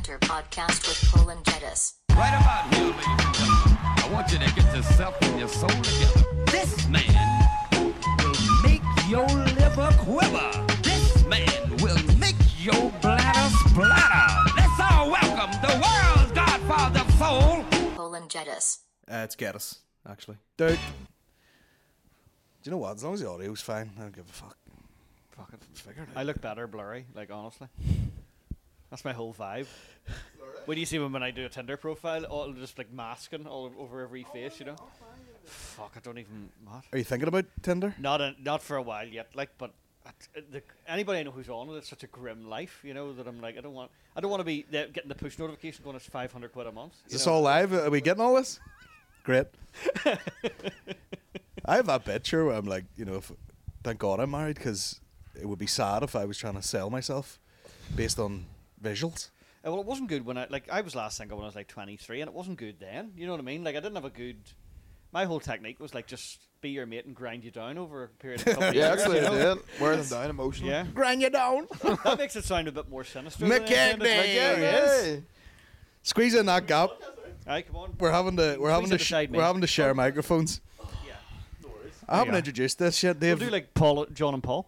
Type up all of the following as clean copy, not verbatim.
Banter podcast with Cole and Jettis. Right about here, ladies and gentlemen, I want you to get yourself and your soul together. This man will make your liver quiver. This man will make your bladder splatter. Let's all welcome the world's godfather of soul, Cole and Jettis. It's Geddes, actually. Dude. Do you know what? As long as the audio's fine, I don't give a fuck. Fucking figure it out. I look better blurry, like, honestly. That's my whole vibe. When you see when I do a Tinder profile, all just like masking all over every face, you know? Fuck, I don't even... What? Are you thinking about Tinder? Not for a while yet, like, but anybody I know who's on it, it's such a grim life, you know, that I'm like, I don't want to be getting the push notification going, it's 500 quid a month. Is this all live? Are we getting all this? Great. I have that picture where I'm like, you know, thank God I'm married, because it would be sad if I was trying to sell myself based on visuals. Well, it wasn't good when I was last single when I was like 23, and it wasn't good then. You know what I mean? Like, I didn't have a good... My whole technique was like, just be your mate and grind you down over a period of couple of Yeah, years. that's what you they know? did. Wear them down emotionally. Yeah. Grind you down. That makes it sound a bit more sinister. than McKinney. anything. It's like, yeah, it is. Hey. Squeeze in that gap. Alright, come on. We're having to share microphones. Yeah. I haven't Yeah. introduced this yet, We'll Dave. do like John and Paul.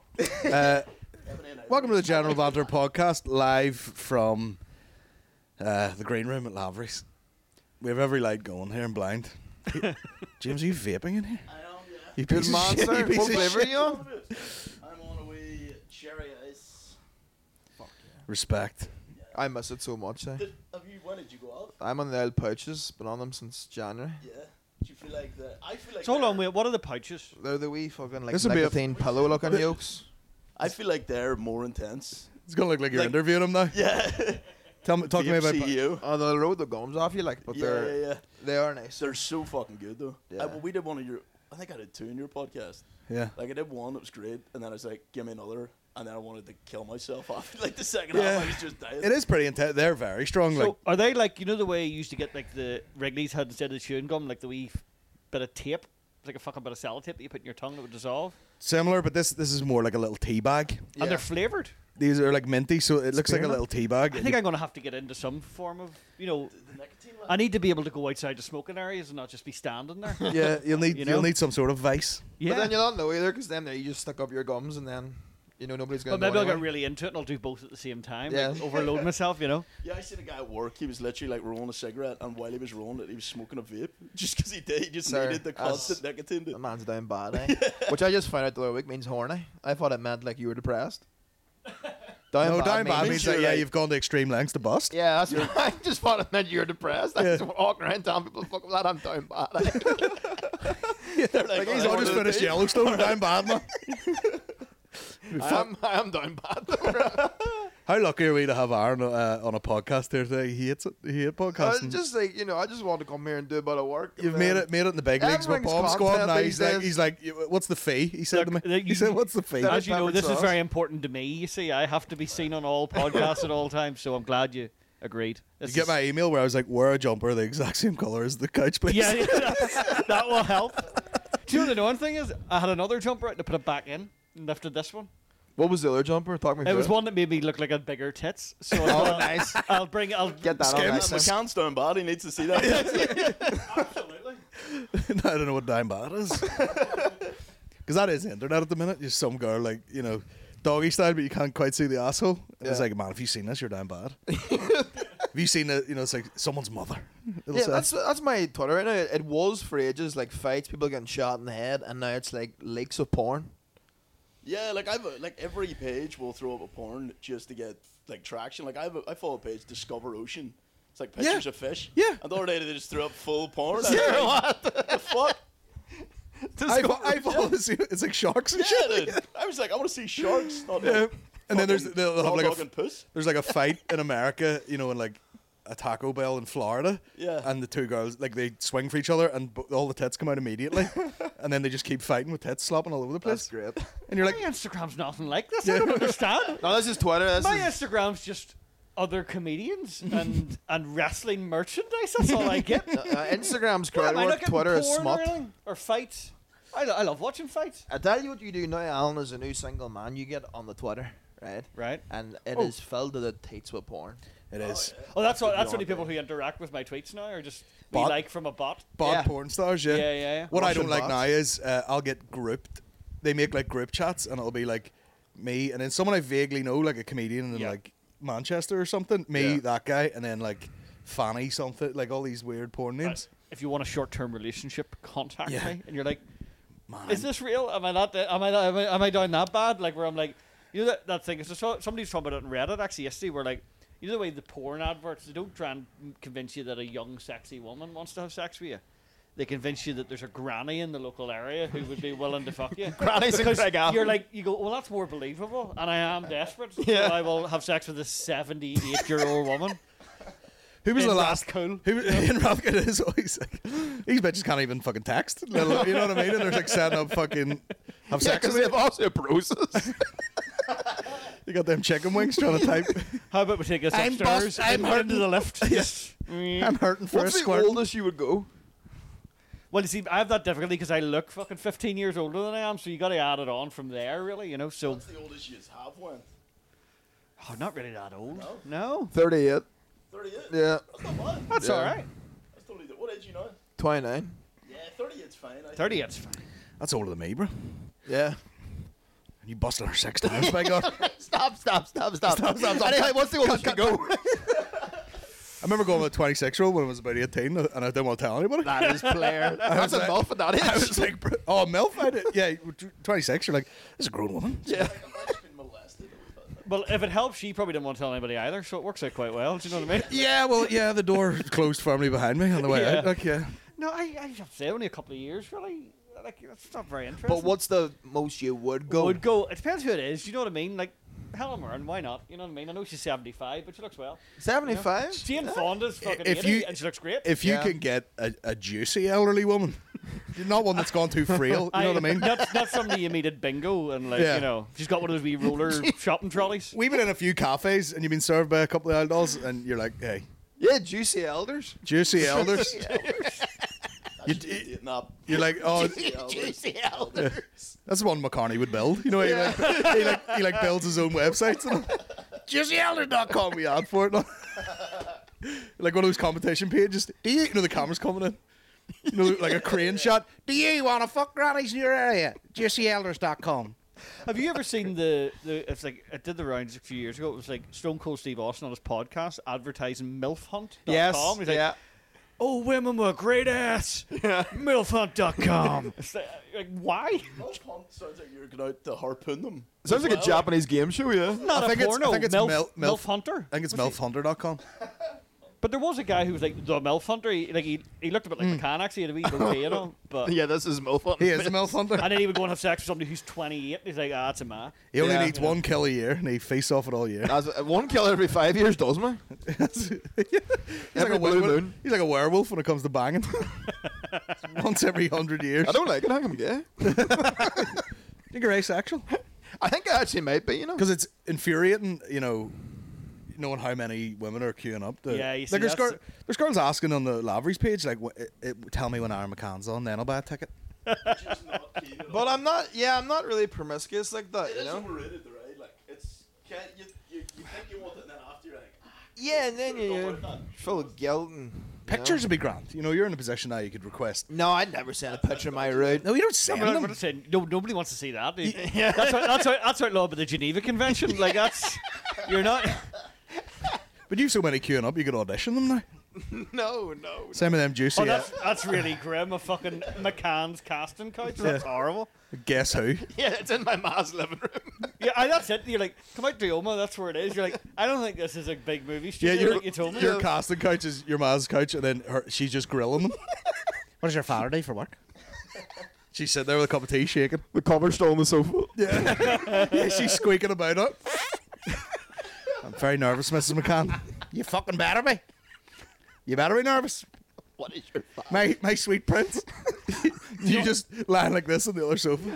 Welcome to the General Banter podcast, live from the green room at Lavery's. We have every light going here and blind. James, are you vaping in here? I am, yeah. You Good piece of shit, monster. you piece What of flavour are shit. you on? I'm on a wee cherry ice. Fuck Respect. I miss it so much. Eh? When did you go out? I'm on the old pouches. Been on them since January. Yeah. Do you feel like that? I feel like. So hold on, wait, what are the pouches? They're the wee fucking like This'll be a- nicotine pillow looking yolks. I feel like they're more intense. It's gonna look like you're Like- interviewing him now. Yeah. Talk to me about. you. Oh, they'll roll the gums off you, like, but Yeah. they are nice. They're so fucking good though. Yeah. Well, we did one of your. I think I did two in your podcast. Yeah. Like I did one that was great, and then I was like, give me another, and then I wanted to kill myself after like the second Yeah. half. I was just dying. It is pretty intense. They're very strong. So Like are they like, you know the way you used to get like the Wrigley's had instead of the chewing gum, like the wee bit of tape? It's like a fucking bit of sellotape that you put in your tongue that would dissolve? similar, but this is more like a little tea bag. Yeah. And they're flavoured. These are like minty, so it looks like a Spearmint? little tea bag. I think I'm going to have to get into some form of, you know, I need to be able to go outside to smoking areas and not just be standing there. Yeah, you'll need You know? you'll need some sort of vice. Yeah. But then you'll not know either, because then you just stick up your gums and then, you know, nobody's going But to maybe know I'll get anyway. really into it and I'll do both at the same time. Yeah. Like, overload myself, you know? Yeah, I seen a guy at work. He was literally like rolling a cigarette, and while he was rolling it, he was smoking a vape. Just because he did, he just Sir, needed the as- constant nicotine. The man's down bad, eh? Which I just found out the other week means horny. I thought it meant like you were depressed. No, down bad means that you're yeah, like- you've gone to extreme lengths to bust. Yeah, that's what I just thought it meant you were depressed. I Yeah. just walking around telling people, fuck that, I'm down bad. Like, He's "Oh, all just what finished do they-" Yellowstone. Down bad, man. I am down bad. How lucky are we to have Aaron on a podcast here today? He hates it. He hates podcasting. Just like, you know, I just want to come here and do a bit of work. You've made it in the big leagues with Everything's Bomb Squad. content Now these days. he's like, what's the fee? He said Look, to me. He said, what's the fee? That As you know, peppered this is sauce. very important to me. You see, I have to be seen on all podcasts at all times, so I'm glad you agreed. You This get is- my email where I was like, wear a jumper the exact same colour as the couch, please. Yeah, that will help. Do you know the annoying thing is? I had another jumper out to put it back in and lifted this one. What was the other jumper? Talk me It through was one that made me look like a bigger tits. So I thought, nice. I'll Get that on Skims. next My can's down bad. He needs to see that. Absolutely. I don't know what down bad is. Because that is the internet at the minute. Just some girl, like, you know, doggy style, but you can't quite see the asshole. And it's Yeah. like, man, if you've seen this, you're down bad. Have you seen it? You know, it's like someone's mother. It'll Yeah, say. that's my Twitter right now. It was for ages like fights, people getting shot in the head, and now it's like leaks of porn. Yeah, like like every page will throw up a porn just to get like traction. Like I follow a page Discover Ocean. It's like pictures Yeah. of fish. Yeah. And the other day they just threw up full porn. Yeah, what the fuck? I follow this. It's like sharks and Yeah, shit. dude. I was like, I want to see sharks. Not Yeah. like And then fucking they'll have hot like dog and puss. there's like a fight in America, you know, in like a Taco Bell in Florida. Yeah. And the two girls, like, they swing for each other and all the tits come out immediately. And then they just keep fighting with tits slopping all over the place. That's great. And you're My like, Instagram's nothing like this. I don't understand. No, this is Twitter. This My is Instagram's just other comedians and wrestling merchandise. That's all I get. Instagram's What, am I crowd work. looking Twitter is porn or smut. anything? Or fights. I love watching fights. I tell you what you do now, Alan, as a new single man, you get on the Twitter. right? Right. And it is filled to the teats with porn. It is. Oh, that's only people who interact with my tweets now, or just we Bot? like from a bot. Bot Yeah. porn stars, yeah. Yeah. What I Russian don't like bots. now is I'll get grouped. They make like group chats, and it'll be like me, and then someone I vaguely know, like a comedian in Yeah. like Manchester or something. Me, Yeah. that guy, and then like Fanny something, like all these weird porn names. If you want a short-term relationship, contact Yeah. me. And you're like, Man, is this real? Am I down that bad? Like where I'm like, you know that thing. Somebody's talking about it on Reddit actually yesterday. Where like, you know the way the porn adverts, they don't try and convince you that a young sexy woman wants to have sex with you. They convince you that there's a granny in the local area who would be willing to fuck you. Grannies in Because Craigavon. you're like, you go, well, that's more believable, and I am desperate. Yeah. So I will have sex with a 78-year-old woman. who was in the last? Rathcoole. Who in Rathcoole is always like these bitches can't even fucking text. You know what I mean? And there's like setting up fucking have Yeah, sex. because with they have osteoporosis. you got them chicken wings trying to type. How about we take us I'm upstairs bust- I'm into hurting. the lift? Yes. I'm hurting for What's a the squirt. oldest you would go? Well, you see, I have that difficulty because I look fucking 15 years older than I am, so you got to add it on from there, really, you know. So, What's the oldest you have went? oh, not really that old. No, 38. 38. Yeah. That's not bad. that's Yeah. all right. That's totally. What age are you now? 29. Yeah, 38's fine. I 38's fine. That's older than me, bro. Yeah. And you busted her 6 times, by God. Stop. Anyway, what's the oldest you go? I remember going with a 26-year-old when I was about 18, and I didn't want to tell anybody. That is player. That's a like- MILF at that age. I was like, bro, oh, MILF? I did. Yeah, 26, you're like, this is a grown woman. Yeah. I've actually been molested. Well, if it helps, she probably didn't want to tell anybody either, so it works out quite well. Do you know what I mean? Yeah, well, yeah, the door closed firmly behind me on the way Yeah. out. Like, yeah. No, I have to say, only a couple of years, really. Like, that's not very interesting. But what's the most you would go? Would go. It depends who it is. Do you know what I mean? Like, Helen Mirren, why not? You know what I mean? I know she's 75, but she looks well. 75? Jane Fonda's fucking If 80, you- and she looks great. If you Yeah. can get a juicy elderly woman, you're not one that's gone too frail. You know what I mean? Not somebody you meet at bingo and like Yeah. you know she's got one of those wee roller shopping trolleys. We've been in a few cafes, and you've been served by a couple of elders, and you're like, hey, Yeah, juicy elders. juicy elders. Dating app. You're like, oh, Juicy elders. that's the one McCartney would build. You know, he like builds his own websites. JuicyElders.com, we ad for it. Like one of those competition pages. Do you know the camera's coming in? You know, like a crane shot. Do you want to fuck grannies in your area? JuicyElders.com. Have you ever seen the? It's like it did the rounds a few years ago. It was like Stone Cold Steve Austin on his podcast advertising MILFhunt.com. Yes. He's like, Yeah. oh, women with great ass. MILFhunt.com. It's like, why? Milf Hunt sounds like you're going out to harpoon them. Sounds like a Well, Japanese game show, yeah. Not I a think it's- porno. I think it's MILF, Milf- MILF Hunter. I think it's MILFhunter.com. But there was a guy who was like the MILF Hunter. He looked a bit like McCann actually. He had a wee goatee, you know. But Yeah, this is MILF. He is a MILFhunter. and then he would go and have sex with somebody who's 28. He's like, that's a man. He only Yeah. needs one kill a year, and he face off it all year. As one kill every 5 years, does me? He's Every a blue wer- moon. He's like a werewolf when it comes to banging. Once every 100 years. I don't like it. I think I'm gay. think you're asexual? I think I actually might be, you know. Because it's infuriating, you know, knowing how many women are queuing up. To, Yeah, you see, like that's- there's girls asking on the Lavery's page, like, tell me when Aaron McCann's on, then I'll buy a ticket. Just not keen at all. But I'm not really promiscuous like that, It you is know? overrated, though, right? Like, it's you think you want it, and then after you're like, Yeah, and then Should've you're done that. full of guilt and... Pictures would be grand. You know, you're in a position now you could request. No, I'd never send a picture of my route. No, you don't send But I'm them. gonna say, nobody wants to see that. That's outlawed by the Geneva Convention. Like that's you're not. But you've so many queuing up, you could audition them now. No. Same with them juicy. Oh, that's really grim. A fucking McCann's casting couch. That's horrible. Guess who? Yeah, it's in my ma's living room. Yeah, that's it. You're like, come out to Oma. That's where it is. You're like, I don't think this is a big movie Yeah, studio. Like you told me. your casting couch is your ma's couch, and then she's just grilling them. What does your father do for work? She's sitting there with a cup of tea, shaking. The cover's still on the sofa. Yeah, she's squeaking about it. I'm very nervous, Mrs. McCann. You fucking better be. You better be nervous. What is your My sweet prince. You just lying like this on the other sofa.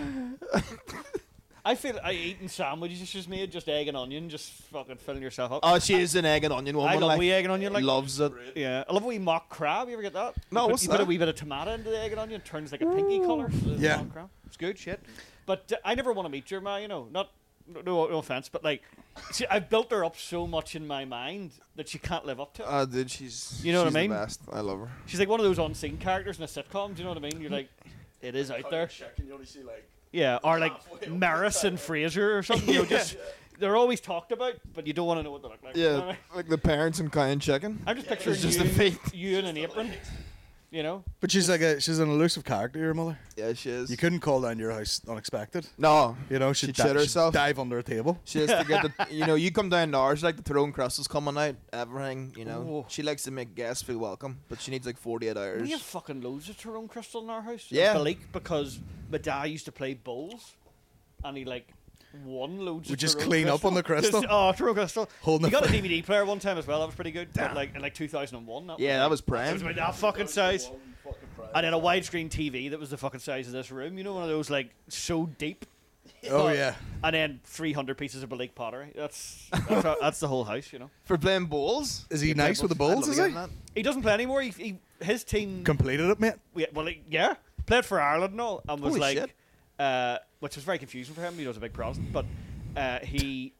I feel I eating sandwiches she's made, just egg and onion, just fucking filling yourself up. Oh, she is an egg and onion woman. I love like, wee egg and onion. Like loves it. yeah, I love a wee mock crab. You ever get that? No, what's you put a that? wee bit of tomato into the egg and onion, turns like a pinky colour. Yeah. Mock crab. It's good shit. But I never want to meet your ma. You know, not no offense, but like, see, I've built her up so much in my mind that she can't live up to it. Dude, she's You know what I she's mean? The best. I love her. She's like one of those unseen characters in a sitcom. Do you know what I mean? You're like, it is out there. Checking, you only see like Yeah, or like halfway up Maris the and Frasier or something. You know, just they're always talked about, but you don't want to know what they look like. You know what I Yeah, mean? like the parents in Cow and Chicken. I'm just picturing It's just you, a feet. you in an apron. You know, But she's an elusive character, your mother. Yeah, she is. You couldn't call down your house unexpected. No, You know, she'd she'd shit herself. dive under a table. She has to get the. You know, you come down to ours, like the throne crystals coming out, everything. You know, Ooh. she likes to make guests feel welcome, but she needs like 48 hours. we have fucking loads of Tyrone Crystal in our house. Yeah. Because my dad used to play bowls, and he like won loads. We of just Tyrone clean up on the crystal. Oh, Tyrone Crystal. Holding He got a the DVD player one time as well. That was pretty good. But like in like 2001. Yeah, that was That was prime. about that fucking size. one fucking prize. And then a widescreen TV that was the fucking size of this room. You know, one of those like so deep. Oh But- yeah. And then 300 pieces of Balik pottery. That's that's the whole house. You know. For playing bowls. Is he You play nice with the I'd bowls? love to Is get he? in that. He doesn't play anymore. His team. Completed it, mate. Yeah, played for Ireland and all, and was Holy like, shit. which was very confusing for him. He was a big Protestant, but he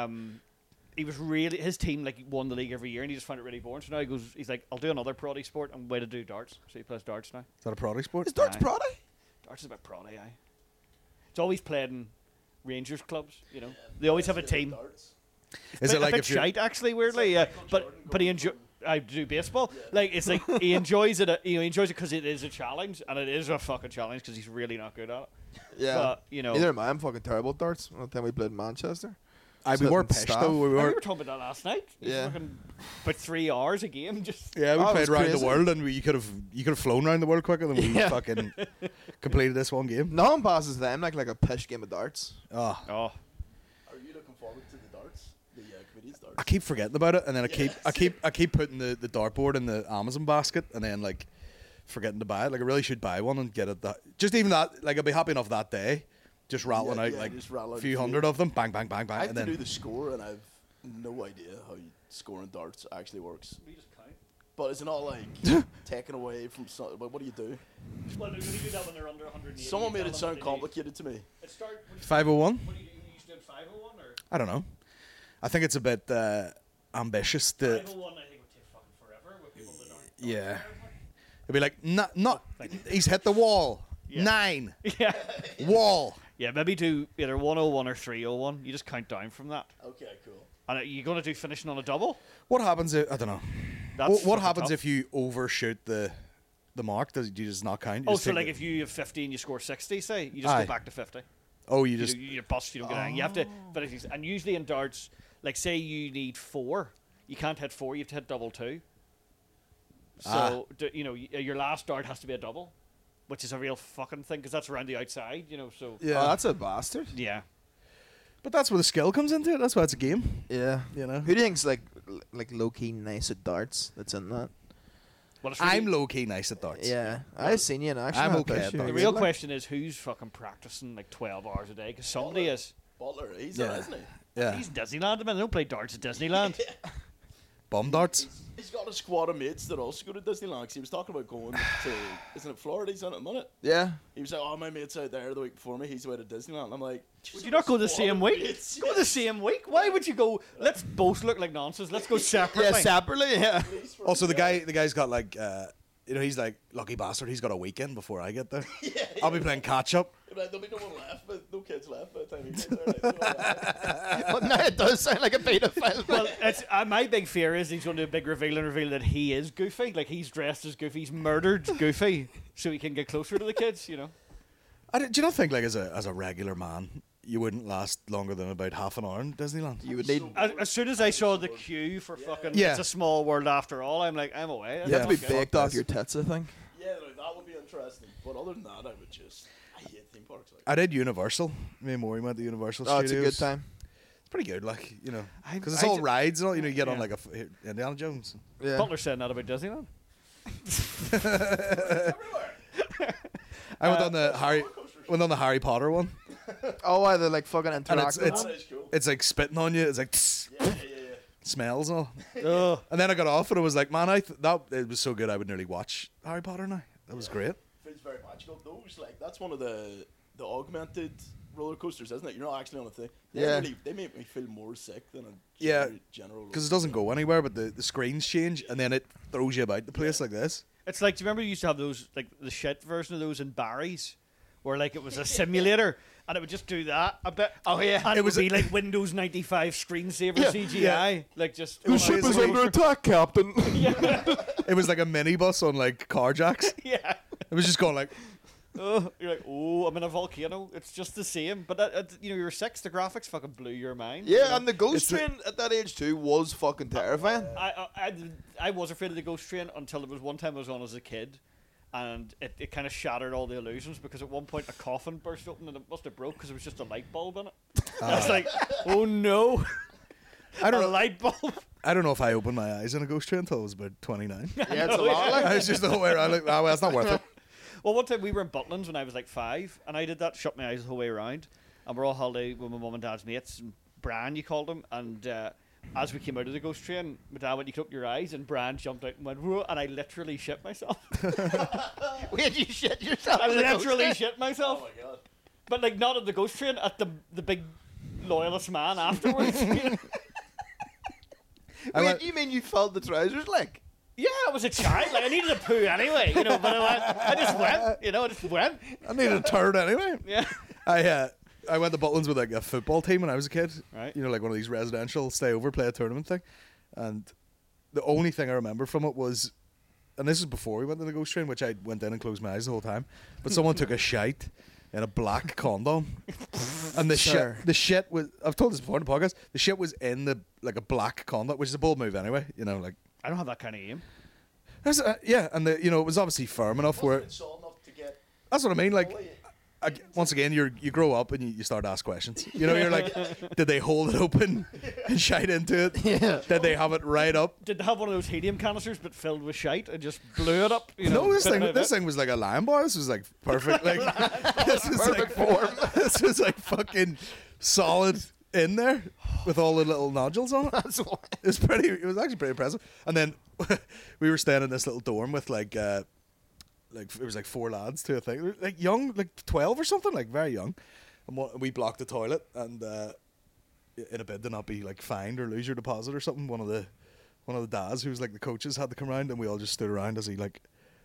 was really his team like won the league every year, and he just found it really boring. So now he's like, I'll do another proddy sport and way to do darts. So he plays darts now. Is that a product sport? Is darts Aye. Prada? Darts is about proddy, aye. It's always played in Rangers clubs. You know, they always have a team. Darts. Is Bit- it like a if bit you're shite actually? Weirdly, yeah. But he enjoy. I do baseball. Like it's like he enjoys it. He enjoys it because it is a challenge, and it is a fucking challenge because he's really not good at it. Yeah. But, you know, Neither am I. I'm fucking terrible at darts. One time we played in Manchester. we were Sitting pissed staff. though. We we were. were talking about that last night. It was Yeah. fucking about 3 hours a game. Just Yeah, we Oh, it played was around the crazy. world, and you could have flown around the world quicker than we Yeah. fucking completed this one game. No one passes them like a pish game of darts. Oh, oh, Are you looking forward to the darts? The committee's darts? I keep forgetting about it, and then I keep putting the dartboard in the Amazon basket, and then like forgetting to buy it. Like I really should buy one and get it. Just even that, like I'd be happy enough that day, just rattling out like just rattle a out few a few. hundred of them, bang, bang, bang, I bang, have and to do then the score, and I've no idea how scoring darts actually works. we just count. But is it not like taken away from some? But what do you do? Well, they do that when they're under 180. Someone made it sound complicated to me. It start. 501. What do you used to do 501 or I don't know. I think it's a bit ambitious. To 501? I think would take fucking forever with people that aren't. yeah, it'd be like not. He's hit the wall. Yeah. 9 Yeah, wall. yeah. Maybe do either 101 or 301. You just count down from that. Okay, cool. And you're gonna do finishing on a double. What happens if I don't know? That's What fucking happens tough. if you overshoot the mark? Does you just not count? You Oh, just so take like the- if you have 50 and you score 60, say you just Aye. go back to 50. oh you You, just you bust. You don't get anything. You have to finish these. And usually in darts, like say you need 4, you can't hit 4. You have to hit double 2. So your last dart has to be a double, which is a real fucking thing because that's around the outside. You know, so yeah. Oh, that's a bastard. yeah. But that's where the skill comes into it. That's why it's a game. Yeah. You know. Who do you think's like low key nice at darts? That's in that. Well, it's really, I'm low key nice at darts. Yeah, I've seen you in action. I'm I'll okay push at you darts. the again, real like. question is who's fucking practicing like 12 hours a day because somebody is. Butler, he's Yeah. there, isn't he? Yeah. He's Disneyland. I mean, they don't play darts at Disneyland. Bum darts. He's got a squad of mates that also go to Disneyland. 'Cause he was talking about going to, isn't it Florida? He's on it at the minute. Yeah. He was like, oh, my mate's out there the week before me. He's away to Disneyland. I'm like, Would you not go the squad same of week? mates, Go the same week? Why would you go? Let's both look like nonsense. Let's go separately. Yeah, separately. Yeah. Please, for- Also, the guy's got like, he's like lucky bastard. He's got a weekend before I get there. I'll be playing catch up. Like, there'll be no one left, but no kids left by the time he gets there. Like, no one left. But now it does sound like a pedophile. Well, it's, my big fear is he's going to do a big reveal that he is Goofy. Like he's dressed as Goofy. He's murdered Goofy so he can get closer to the kids. You know. Do you not think like as a regular man, you wouldn't last longer than about half an hour in Disneyland? You would need. As soon as I saw the queue for fucking Yeah. It's a Small World After All, I'm like, I'm away. You have to be Yeah. baked Fuck off this. your tits, I think. Yeah, like, that would be interesting. But other than that, I would just. I hate theme parks. Like, I did Universal. Me and Maureen went to Universal Oh, it's a Studios. good time. It's pretty good, like I- because it's I all ju- rides and all. You know, you get on Yeah. like Indiana Jones. Yeah. Butler said that about Disneyland. I went on the Harry Potter one, Oh, why they're like fucking and interactive. it's that is cool. it's like spitting on you. It's like Yeah. smells and all. Oh, And then I got off and it was like, man, that it was so good. I would nearly watch Harry Potter now. That was great. Feels very magical. Those, like, that's one of the augmented roller coasters, isn't it? You're not actually on a thing. Yeah. They make me feel more sick than a Yeah, general. because it doesn't go anywhere, but the screens change, and then it throws you about the place like this. It's like, do you remember you used to have those, like the shit version of those in Barry's, where like it was a simulator, and it would just do that a bit. Oh, yeah. And it would was be like Windows 95 screensaver Yeah, CGI, like just. The ship is under attack, Captain. It was like a minibus on like car jacks. Yeah. It was just going like, Oh, you're like, oh, I'm in a volcano. It's just the same. But you know, you were 6. The graphics fucking blew your mind. you Yeah, know? and the Ghost It's the- Train at that age too was fucking terrifying. I was afraid of the ghost train until there was one time I was on as a kid, and it kind of shattered all the illusions because at one point a coffin burst open and it must have broke because there was just a light bulb in it. I was like, oh no, I don't a know. light bulb. I don't know if I opened my eyes in a ghost train until I was about 29. Yeah, it's a lot. Like, I was just the whole way around like, oh, well, it's not worth it. Well, one time we were in Butlins when I was like 5, and I did that, shut my eyes the whole way around, and we're all holiday with my mum and dad's mates, and Bran, you called him, and as we came out of the ghost train, my dad went, you close your eyes, and Bran jumped out and went, whoa, and I literally shit myself. wait, you shit yourself. I in the Ghost literally Train? shit myself. Oh my god. But like not at the ghost train, at the big loyalist man afterwards. Wait, you mean you felt the trousers like? Yeah, I was a child. Like I needed a poo anyway, you know. But I just went, you know, I just went. I needed a turd anyway. Yeah. I went to Butlins with like a football team when I was a kid. Right. You know, like one of these residential stay over, play a tournament thing. And the only thing I remember from it was, and this is before we went to the ghost train, which I went in and closed my eyes the whole time. But someone took a shite in a black condom, and Sir. the shit was. I've told this before in the podcast. The shit was in the like a black condom, which is a bold move anyway. You know, like I don't have that kind of aim. that's, yeah, and the, you know, it was obviously firm enough where. Wasn't it solid enough to get That's what I mean. Like, fully- once again, you grow up and you start to ask questions. You know, you're like, did they hold it open and shite into it? Yeah. Did they have it right up? Did they have one of those helium canisters but filled with shite and just blew it up? You know, No, this bit by thing bit? was like a lion bar. This was like perfect. Like this was Perfect like form. this was like fucking solid in there with all the little nodules on it. That's why. It was actually pretty impressive. And then we were staying in this little dorm with like it was like 4 lads to a thing. They were, like young, like 12 or something, like very young. And we blocked the toilet, and in a bid to not be like fined or lose your deposit or something, one of the dads who was like the coaches had to come around, and we all just stood around as he like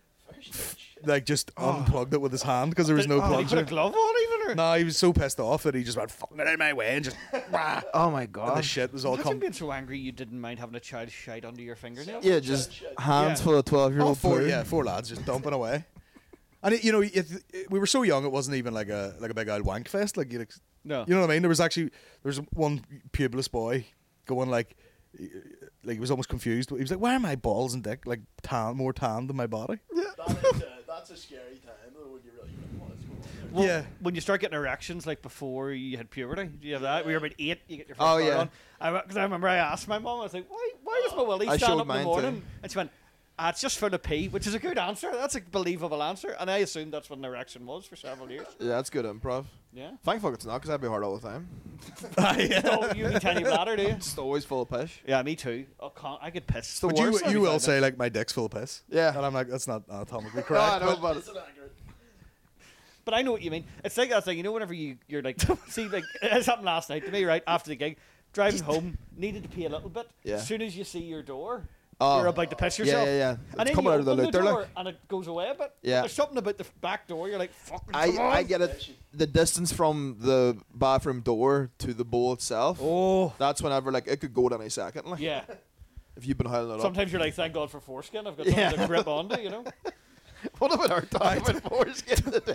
just unplugged it with his hand because there was no Did he put a plunger. glove on even? Or? No, he was so pissed off that he just went fucking it out of my way and just Oh my and the god. shit was all Imagine come. being so angry you didn't mind having a child shite under your fingernails. Yeah, just hands Yeah. full of 12-year-old poo. 4 lads just dumping away. And you know, we were so young, it wasn't even like a big old wank fest. Like No. you know what I mean? There was one pubeless boy going like he was almost confused. He was like, "Why are my balls and dick like more tan than my body?" That's a scary time though when you really want what's going on. Well, Yeah. When you start getting erections, like before you had puberty, do you have that? We were about 8, you get your first Oh, one yeah. on. Because I remember I asked my mum, I was like, why does my willy I stand showed up in the mine morning? too. And she went, it's just full of pee, which is a good answer. That's a believable answer. And I assumed that's what an erection was for several years. Yeah, that's good improv. Yeah. Thank fuck it's not, because that'd be hard all the time. Oh, you have a tiny bladder, do you? Just always full of pish. Yeah, me too. Oh, I could piss. the But worst. you will say like my dick's full of piss. Yeah. And I'm like, that's not anatomically No, correct. I know, but It's inaccurate. But I know what you mean. It's like that thing, you know, whenever you're like, see, like, it happened last night to me, right? After the gig, driving home, needed to pee a little bit. Yeah. As soon as you see your door, Oh. you're about to piss Yeah, yourself. yeah, yeah. And It's then coming you out of the open looter, door like. and it goes away a bit. Yeah. There's something about the back door, you're like, fucking come I on. get it. The distance from the bathroom door to the bowl itself. Oh. That's whenever like it could go at any second. Like, Yeah. if you've been hauling it up. Sometimes you're like, thank God for foreskin. I've got something to grip onto, you know? What about our time about foreskin today?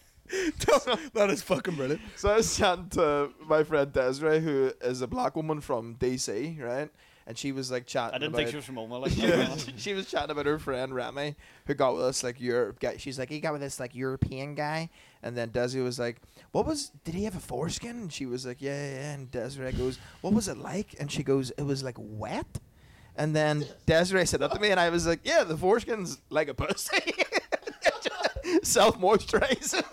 That is fucking brilliant. So I was chatting to my friend Desiree, who is a black woman from DC, right? And she was like chatting. I didn't about, think she was from Oma. Like, Yeah, she was chatting about her friend Remy, who got with us like Europe guy. She's like, he got with this like European guy, and then Desi was like, did he have a foreskin? And she was like, yeah. And Desiree goes, what was it like? And she goes, it was like wet. And then Desiree said that to me, and I was like, yeah, the foreskin's like a pussy, self-moisturizing.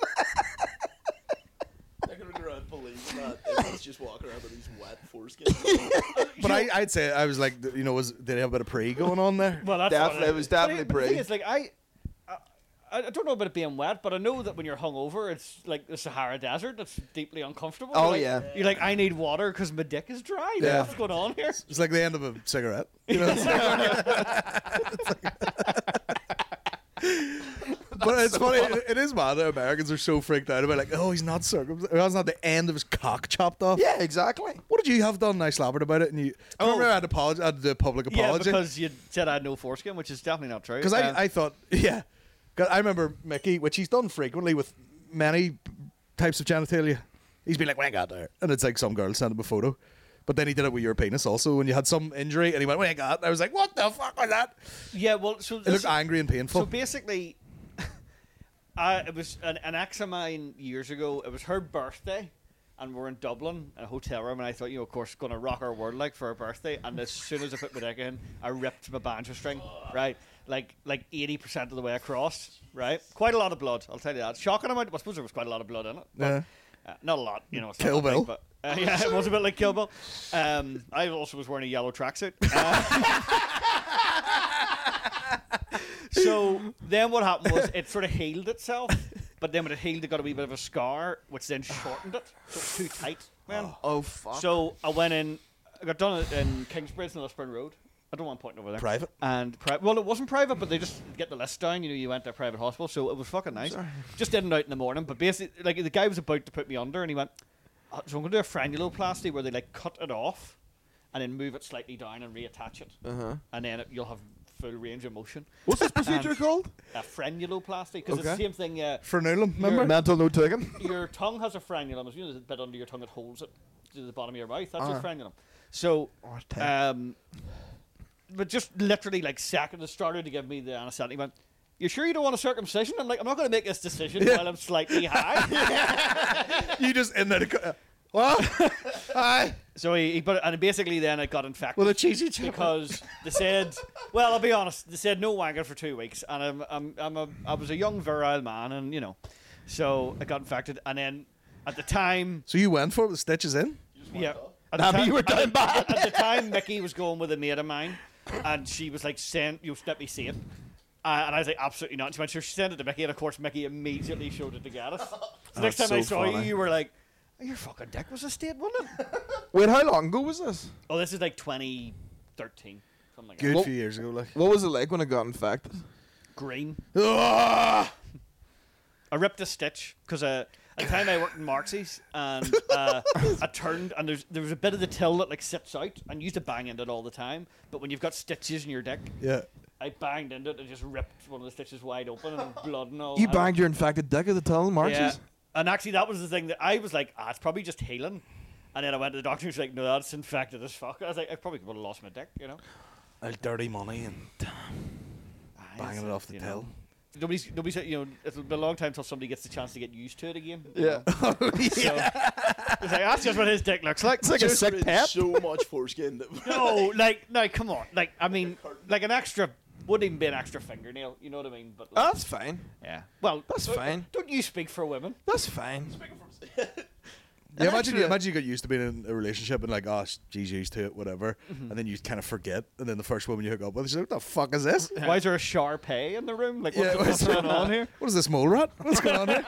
They're gonna go around believing that everyone's just walking around with these wet foreskins. But I'd say I was like, you know, did he have a bit of pre going on there? well, that's Definitely, what it was definitely but the thing pretty. is, like, I don't know about it being wet, but I know that when you're hungover, it's like the Sahara Desert. It's deeply uncomfortable. Oh, You're like- yeah. You're like, I need water because my dick is dry. Like, Yeah. What's going on here? It's like the end of a cigarette. You know? But it's funny. It is mad that Americans are so freaked out about like, oh, he's not circumcised. That's not the end of his cock chopped off. Yeah, exactly. What did you have done? I slobbered about it, and you. Oh. Remember, I had the public Yeah, apology because you said I had no foreskin, which is definitely not true. because I thought, yeah, 'cause I remember Mickey, which he's done frequently with many types of genitalia. He's been like, "We ain't got there," and it's like some girl sent him a photo. But then he did it with your penis also when you had some injury, and he went, "We ain't got it." And I was like, "What the fuck was that?" yeah, well, so It looked angry and painful. So basically, it was an ex of mine years ago. It was her birthday, and we're in Dublin in a hotel room. And I thought, of course, going to rock our world like for her birthday. And as soon as I put my dick in, I ripped my banjo string, right, like 80% of the way across, right. Quite a lot of blood, I'll tell you that. Shocking amount. I suppose there was quite a lot of blood in it. But, Yeah. not a lot, It's not Kill that big, Bill. but yeah, it was a bit like Kill Bill. I also was wearing a yellow tracksuit. So then what happened was it sort of healed itself, but then when it healed, it got a wee bit of a scar, which then shortened it. So it was too tight, man. Oh, fuck. So I went in, I got done it in Kingsbridge on Lisburn Road. I don't want pointing over there. Private? And well, it wasn't private, but they just get the list down. You went to a private hospital, so it was fucking nice. Just didn't out in the morning, but basically, like the guy was about to put me under, and he went, "So I'm going to do a frenuloplasty where they like cut it off, and then move it slightly down and reattach it, and then you'll have full range of motion." What's this procedure called? A frenuloplasty, because it's the Okay. same thing. Frenulum, remember? Mental note taken. Your tongue has a frenulum. As the bit under your tongue that holds it to the bottom of your mouth. That's a frenulum. So, but just literally like seconds started to give me the anesthetic. He went, "You sure you don't want a circumcision?" I'm like, "I'm not going to make this decision while I'm slightly high." You just in there. What? Hi. So he put it, and basically then it got infected. Well, a cheesy chip. Because they said, well, I'll be honest, they said no wanking for 2 weeks, and I was a young virile man, and so I got infected, and then at the time, So you went for it with stitches in? yeah, at Nah, the but you were down bad. At the time, Mickey was going with a mate of mine, and she was like, "Send let me see it." And I was like, "Absolutely not." She went, "Sure." She sent it to Mickey, and of course, Mickey immediately showed it to Gaddis. The next time That's I so saw funny. you were like, "Oh, your fucking dick was a state, wasn't it?" Wait, how long ago was this? Oh, this is like 2013, something like Good that. few years ago, like. What was it like when it got infected? Green. Ah! I ripped a stitch because at the time I worked in Marxies, and I turned, and there was a bit of the till that like sits out, and you used to bang into it all the time. But when you've got stitches in your dick, Yeah. I banged into it and just ripped one of the stitches wide open, and blood and all. You out. banged your infected dick at the tunnel, Yeah. Marches? And actually, that was the thing that I was like, it's probably just healing. And then I went to the doctor, and he was like, "No, that's infected as fuck." I was like, I probably would have lost my dick, Dirty money and banging it off the till. Nobody said, it'll be a long time till somebody gets the chance to get used to it again. Yeah. So, it's like, that's just what his dick looks like. It's like a Just sick rid pet. so much foreskin. No, no, come on. Like, I mean, like an extra, wouldn't even be an extra fingernail, you know what I mean? But like, That's fine. yeah. Well, That's fine. Don't you speak for women? That's fine. Yeah, imagine you got used to being in a relationship and like, oh, she's used to it, whatever, Mm-hmm. and then you kind of forget, and then the first woman you hook up with, she's like, "What the fuck is this? Why is there a Shar-Pei in the room? Like, Yeah, what's going on here? What is this mole rat? What's going on here?"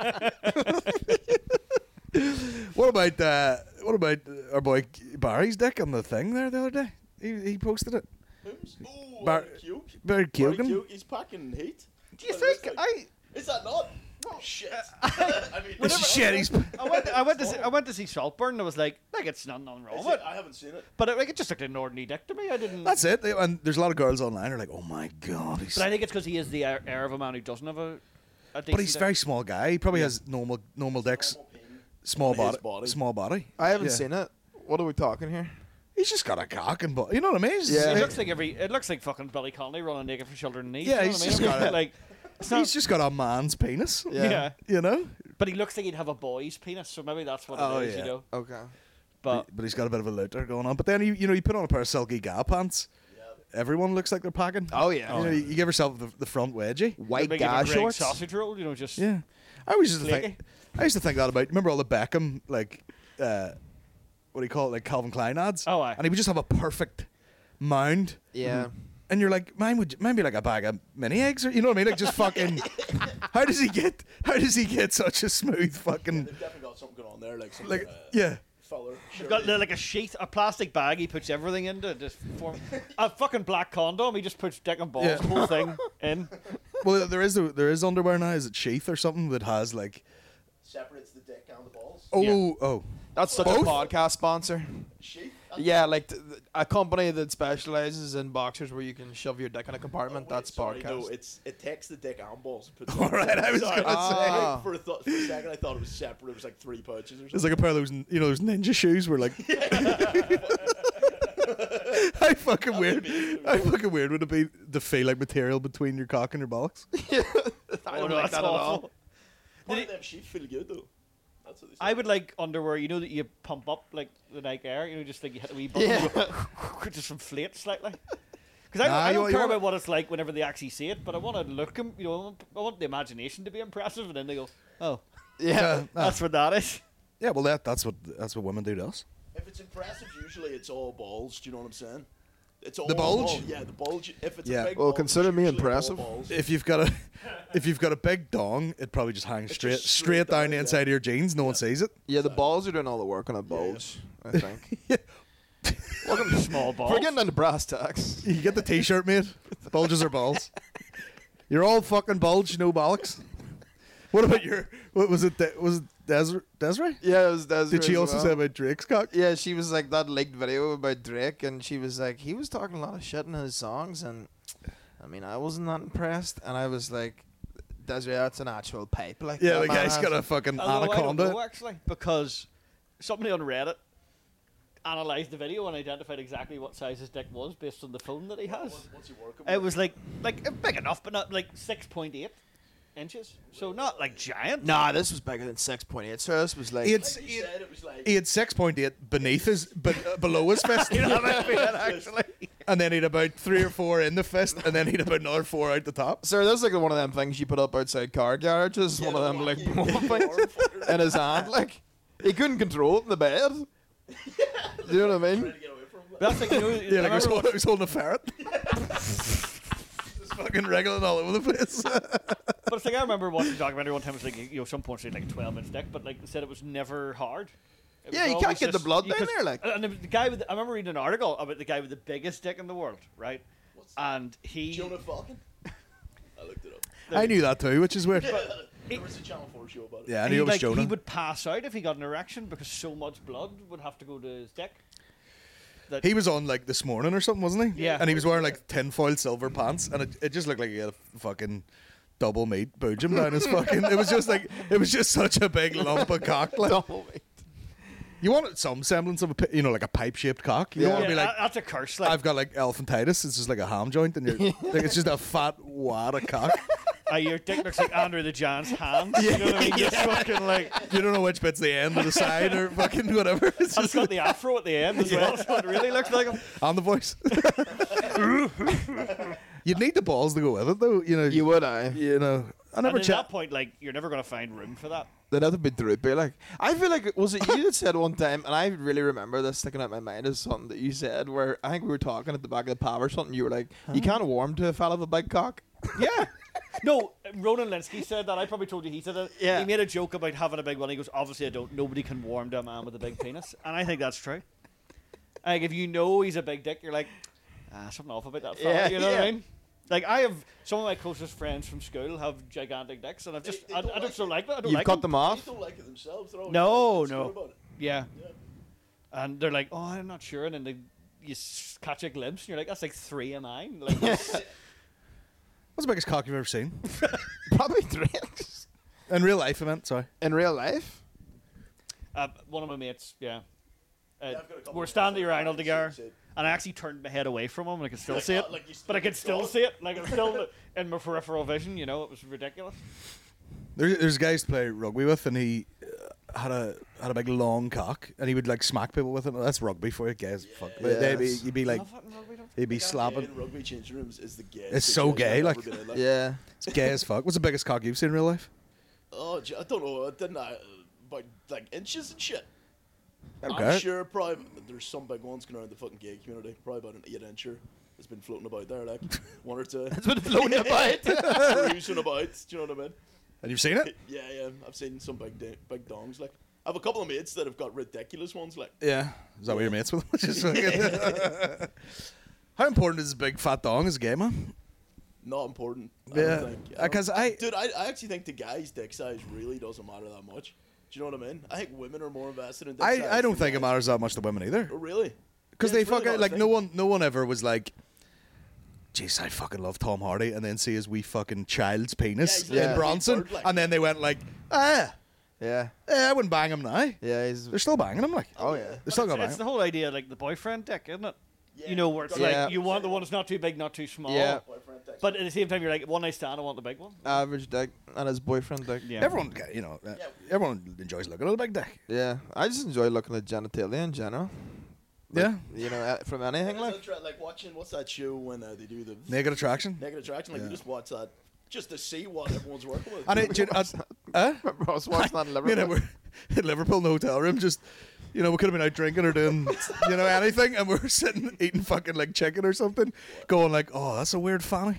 What about our boy Barry's dick on the thing there the other day? He posted it. Oh, Bar- Cute. Barry Barry Keoghan. Cute. He's packing heat. Do you think Is that not? Oh, shit. I mean, Shit, he's I went to see Saltburn and I was like it's nothing wrong Is with it? it. I haven't seen it. But it just looked like an ordinary dick to me. I didn't. That's it. And there's a lot of girls online who are like, "Oh my god, he's." But I think it's because he is the heir of a man who doesn't have a But decent he's a dick. very small guy. He probably has normal dicks, small On his body, body. small body. I haven't Yeah. seen it. What are we talking here? He's just got a cock and you know what I mean? He's, Yeah. It looks like fucking Billy Connolly running naked for children in need. Yeah, you know he's what I just mean? got it. like. It's not, he's just got a man's penis. yeah. You know, But he looks like he'd have a boy's penis, so maybe that's what Oh, it is, yeah. you know. Okay. But but he's got a bit of a looter going on. But then you put on a pair of silky Gap pants. Everyone looks like they're packing. Oh, yeah. You know, you give yourself the front wedgie. White maybe give a guy Greg shorts. sausage roll, just Yeah, I always used to Flaky. think. I used to think that about. Remember all the Beckham what do you call it, like Calvin Klein ads? Oh, aye. And he would just have a perfect mound. Yeah. and you're like, mine be like a bag of mini eggs, or you know what I mean? Like just fucking. How does he get such a smooth fucking They've definitely got something going on there, like some like yeah. feller. He's got like a sheath, a plastic bag. He puts everything into just form a fucking black condom. He just puts dick and balls, Yeah. whole thing in. Well, there is underwear now. Is it sheath or something that has like? separates the dick and the balls. Oh. That's such Both? a podcast sponsor. Sheath. Yeah, like a company that specializes in boxers where you can shove your dick in a compartment. Wait, That's sorry, podcast. No, it takes the dick and balls. And puts All right, I was Sorry, gonna say. For a second, I thought it was separate. It was like 3 pouches or something. It's like a pair of those, those ninja shoes where like. How fucking weird! How fucking weird would it be to feel like material between your cock and your bollocks? I don't like that's that at all. awful. Part Did of them sheath feel good though. That's what they say. I would like underwear, that you pump up like the Nike Air, just like you hit a wee button, Yeah. just inflate slightly. Because Nah, I you don't want- care you want- about what it's like whenever they actually see it, but I want to look, I want the imagination to be impressive, and then they go, oh, Yeah. that's what that is. Yeah, well that's what women do to us. If it's impressive, usually it's all balls. Do you know what I'm saying? It's all The bulge? ball- Yeah, the bulge. If it's Yeah. a big Well, bulge, consider it's me usually all impressive. balls. If you've got a big dong, it probably just hangs It's straight just straight down down, the yeah. inside of your jeans. No one sees it. Yeah, the balls are doing all the work on a bulge, I think. Welcome to small balls. We're getting into brass tacks. You get the t-shirt, mate. Bulges are balls. You're all fucking bulge, no bollocks. What about what was it? Was it Desiree? Yeah, it was Desiree Did she as also well. say about Drake's cock? Yeah, she was like that leaked video about Drake, and she was like, he was talking a lot of shit in his songs, and I mean, I wasn't that impressed, and I was like, Desiree, that's an actual pipe. Like, Yeah, that the man guy's has. got a fucking Although I don't anaconda. know, actually, because somebody on Reddit analysed the video and identified exactly what size his dick was based on the phone that he has. What's he working It with? was like big enough, but not like 6.8 inches. So not like giant. Nah, this was bigger than 6.8. So this was like, It's Like you said, it was like he had 6.8 beneath his, below his fist, actually. and then he'd about 3 or 4 in the fist, and then he'd about another 4 out the top. sir, this is like one of them things you put up outside car garages. Yeah, one of the them like wacky blow things arm in his hand. Like, he couldn't control it in the bed. Do you know what I trying mean? to get away from him. But that's like, Yeah, I like remember he was holding a ferret. Just fucking wriggling all over the place. but it's like I remember watching a documentary one time. It was like some point like a 12-inch dick, but like they said it was never hard. It was Yeah, you can't always get the just- blood you down could- there, like. And the guy with I remember reading an article about the guy with the biggest dick in the world, right? What's that? And he Jonah Falcon. I looked it up. I knew that too, which is weird. There was a Channel 4 show about it. Yeah, I he, knew it was like, Jonah. he would pass out if he got an erection because so much blood would have to go to his dick. That He was on like this morning or something, wasn't he? Yeah. And he was wearing like tinfoil silver pants, and it just looked like he had a fucking double meat boojum down his fucking. It was just such a big lump of cock. Like, Double weight. you want some semblance of like a pipe shaped cock. You Yeah. don't want to be like, that's a curse. Like, I've got like elephantitis. It's just like a ham joint, and you're like it's just a fat wad of cock. your dick looks like Andrew the Giant's hand. You know what I mean? Just fucking like. You don't know which bit's the end or the side or fucking whatever. It's It's just got the afro at the end as well, so it really looks like him. on the voice. You'd need the balls to go with it, though. You would, I. I And never at chat. that point, like, you're never going to find room for that. They'd have to be droopy. Like, I feel like, was it you that said one time, and I really remember this sticking out in my mind as something that you said, where I think we were talking at the back of the pub or something, you were like, you can't warm to a fella with a big cock. Yeah. No, Ronan Linsky said that. I probably told you he said that. Yeah. He made a joke about having a big one. He goes, obviously, I don't. Nobody can warm to a man with a big penis. And I think that's true. Like, if you know he's a big dick, you're like, something off about that fella. Yeah, You know what yeah. I mean? Like, I have some of my closest friends from school have gigantic dicks, and I've just, They I don't just like don't like that. I don't You've like cut them They off. don't like it themselves. They're always No, insecure no. about it. Yeah. Yeah. And they're like, oh, I'm not sure. And then you catch a glimpse, and you're like, that's like 3 of mine. Like, What's the biggest cock you've ever seen? Probably drinks. In real life, I meant. Sorry. In real life? one of my mates, yeah. I've got a couple We're of standing at friends urinal that together, say- and I actually turned my head away from him, and I could still Like, see it. like you But I could still still saw it? see it. Like, it was still in my peripheral vision, it was ridiculous. There's guys to play rugby with, and he had a big long cock, and he would like smack people with it. That's rugby for you, guys. Fuck. Yes. You'd be like, he'd be Guy slapping. in rugby changing rooms is the gay. It's so gay, like- Yeah. It's gay as fuck. What's the biggest cock you've seen in real life? Oh, I don't know. Didn't I? About like inches and shit. Okay. I'm sure probably there's some big ones going around the fucking gay community. Probably about an 8-incher. It's been floating about there, like one or two. It's been floating about. Cruising about. Do you know what I mean? And you've seen it? Yeah, yeah. I've seen some big dongs. Like, I have a couple of mates that have got ridiculous ones. Like, Yeah. Is that what your mates with? Just fucking- How important is a big fat dong as a gay man? not important. Yeah, because Dude, I actually think the guy's dick size really doesn't matter that much. Do you know what I mean? I think women are more invested in dick size. I don't than think it guys. matters that much to women either. Oh, really? Because Yeah, they it's really fucking not a like thing. no one ever was like, jeez, I fucking love Tom Hardy, and then see his wee fucking child's penis Yeah, he's in like a Bronson, big bird, like- and then they went like, Yeah. I wouldn't bang him now. Yeah, he's. They're still banging him, like, Oh yeah. they're still It's, gonna bang it's the him. whole idea, like the boyfriend dick, isn't it? Yeah. You know, where it's Yeah. like you want the one that's not too big, not too small. Yeah. Boyfriend dick. But at the same time, you're like, one night stand, I want the big one. Average dick and his boyfriend dick. Yeah. Everyone, you know, everyone enjoys looking at a big dick. Yeah, I just enjoy looking at genitalia in general. Yeah, You know, from anything It's like. like watching, what's that show when they do the naked attraction. Naked Attraction? Like, Yeah. you just watch that just to see what everyone's working with. And it, do you know, I was watching that in me and him Liverpool. were in Liverpool in the hotel room, just, you know, we could have been out drinking or doing, you know, anything, and we were sitting eating fucking like chicken or something, going like, oh, that's a weird fanny.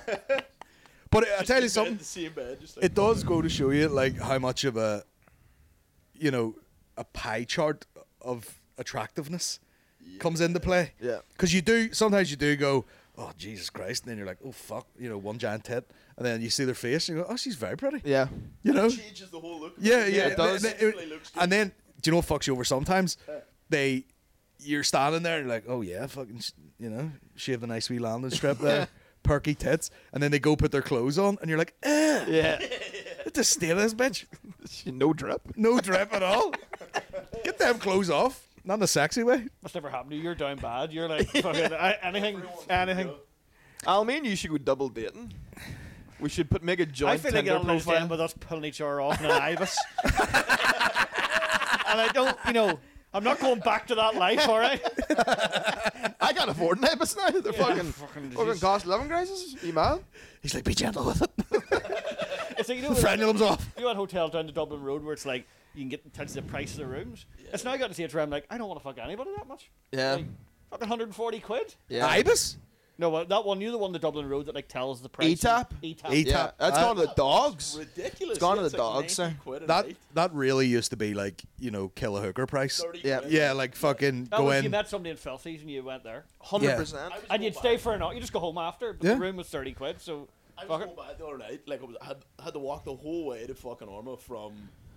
But I tell you something, The same bed, just like, it does go to show you like how much of a, you know, a pie chart of attractiveness comes into play. Yeah. Because sometimes you do go, oh, Jesus Christ, and then you're like, oh, fuck, you know, one giant tit, and then you see their face, and you go, oh, she's very pretty. Yeah. You know? it changes the whole look. of Yeah, it. yeah, it does. And then, do you know what fucks you over sometimes? You're standing there and you're like, oh yeah, fucking, you know, shave the nice wee landing strip there, perky tits, and then they go put their clothes on, and you're like, Yeah. it's the state of this bitch. No drip. No drip at all. Get them clothes off. Not in a sexy way. That's never happened to you. You're down bad. You're like, fucking, anything. Al, me and you should go double dating. We should make a joint I feel like Tinder it'll lose profile. them with us pulling each other off in an ibis. And I don't, you know, I'm not going back to that life, all right? I can't afford an ibis now. They're fucking fucking cost living crisis. You mad? He's like, be gentle with it. It's like, you know, The frenulum's off. you had hotels down the Dublin Road where it's like, you can get in touch with the price of the rooms. It's now got to see it where I'm like, I don't want to fuck anybody that much. Yeah. Like, fucking 140 quid? Yeah. Ibis? No, well, that one, you the one, the Dublin Road that like tells the price. E-Tap? E-Tap. E-Tap. Yeah. That's gone to the dogs. Ridiculous. It's gone to Yeah, the like dogs, 90 sir. quid a That night, that really used to be like, you know, kill a hooker price. 30 Yeah. quid. Yeah, like fucking That go was, you in. met somebody in Filthies and you went there. 100%. And you'd stay for a night. You just go home after, but Yeah. the room was 30 quid, so I was fuck it. going back the other night. Like, I had to walk the whole way to fucking Armagh from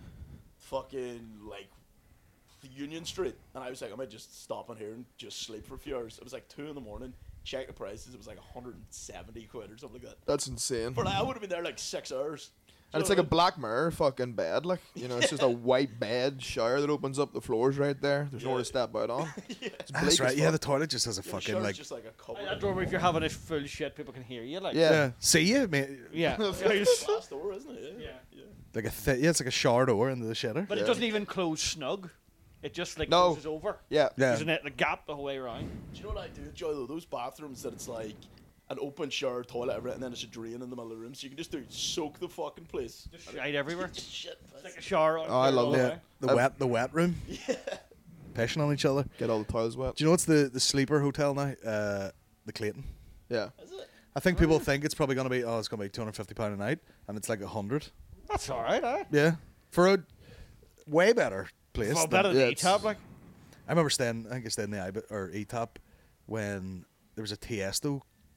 fucking, like, the Union Street. And I was like, I might just stop in here and just sleep for a few hours. It was like 2 in the morning. Check the prices. It was like 170 quid or something like that. That's insane. But I would have been there like 6 hours. And it's like a Black Mirror fucking bed, like, you know, it's just a white bed, shower that opens up, the floor's right there. There's nowhere to step out on. It's That's bleak right. as Yeah, the fuck. toilet just has a fucking like. just like a couple. That door, if you're having a full shit, people can hear you. Like, Yeah. See you, mate. Yeah. glass door, isn't it? Yeah. Yeah. Like yeah, it's like a shower door into the shitter. But Yeah. it doesn't even close snug. It just like No. closes over. Yeah. Yeah. There's a gap the whole way around. Do you know what I do enjoy though? Those bathrooms that it's like an open shower, toilet, everything, and then it's a drain in the middle of the room, so you can just soak the fucking place. Just shite everywhere. Shit. It's like a shower. Oh, I love Yeah, the wet room. Yeah. Pissing on each other. Get all the toilets wet. Do you know what's the sleeper hotel now? The Clayton. Yeah. Is it? I think people think it's probably going to be, it's going to be £250 a night, and it's like 100. That's alright, eh? Yeah. For a way better place. Well, than- better than yeah, E-Tap, like. I remember staying, I think I stayed in the IBIT or E-Tap when there was a Tiesto.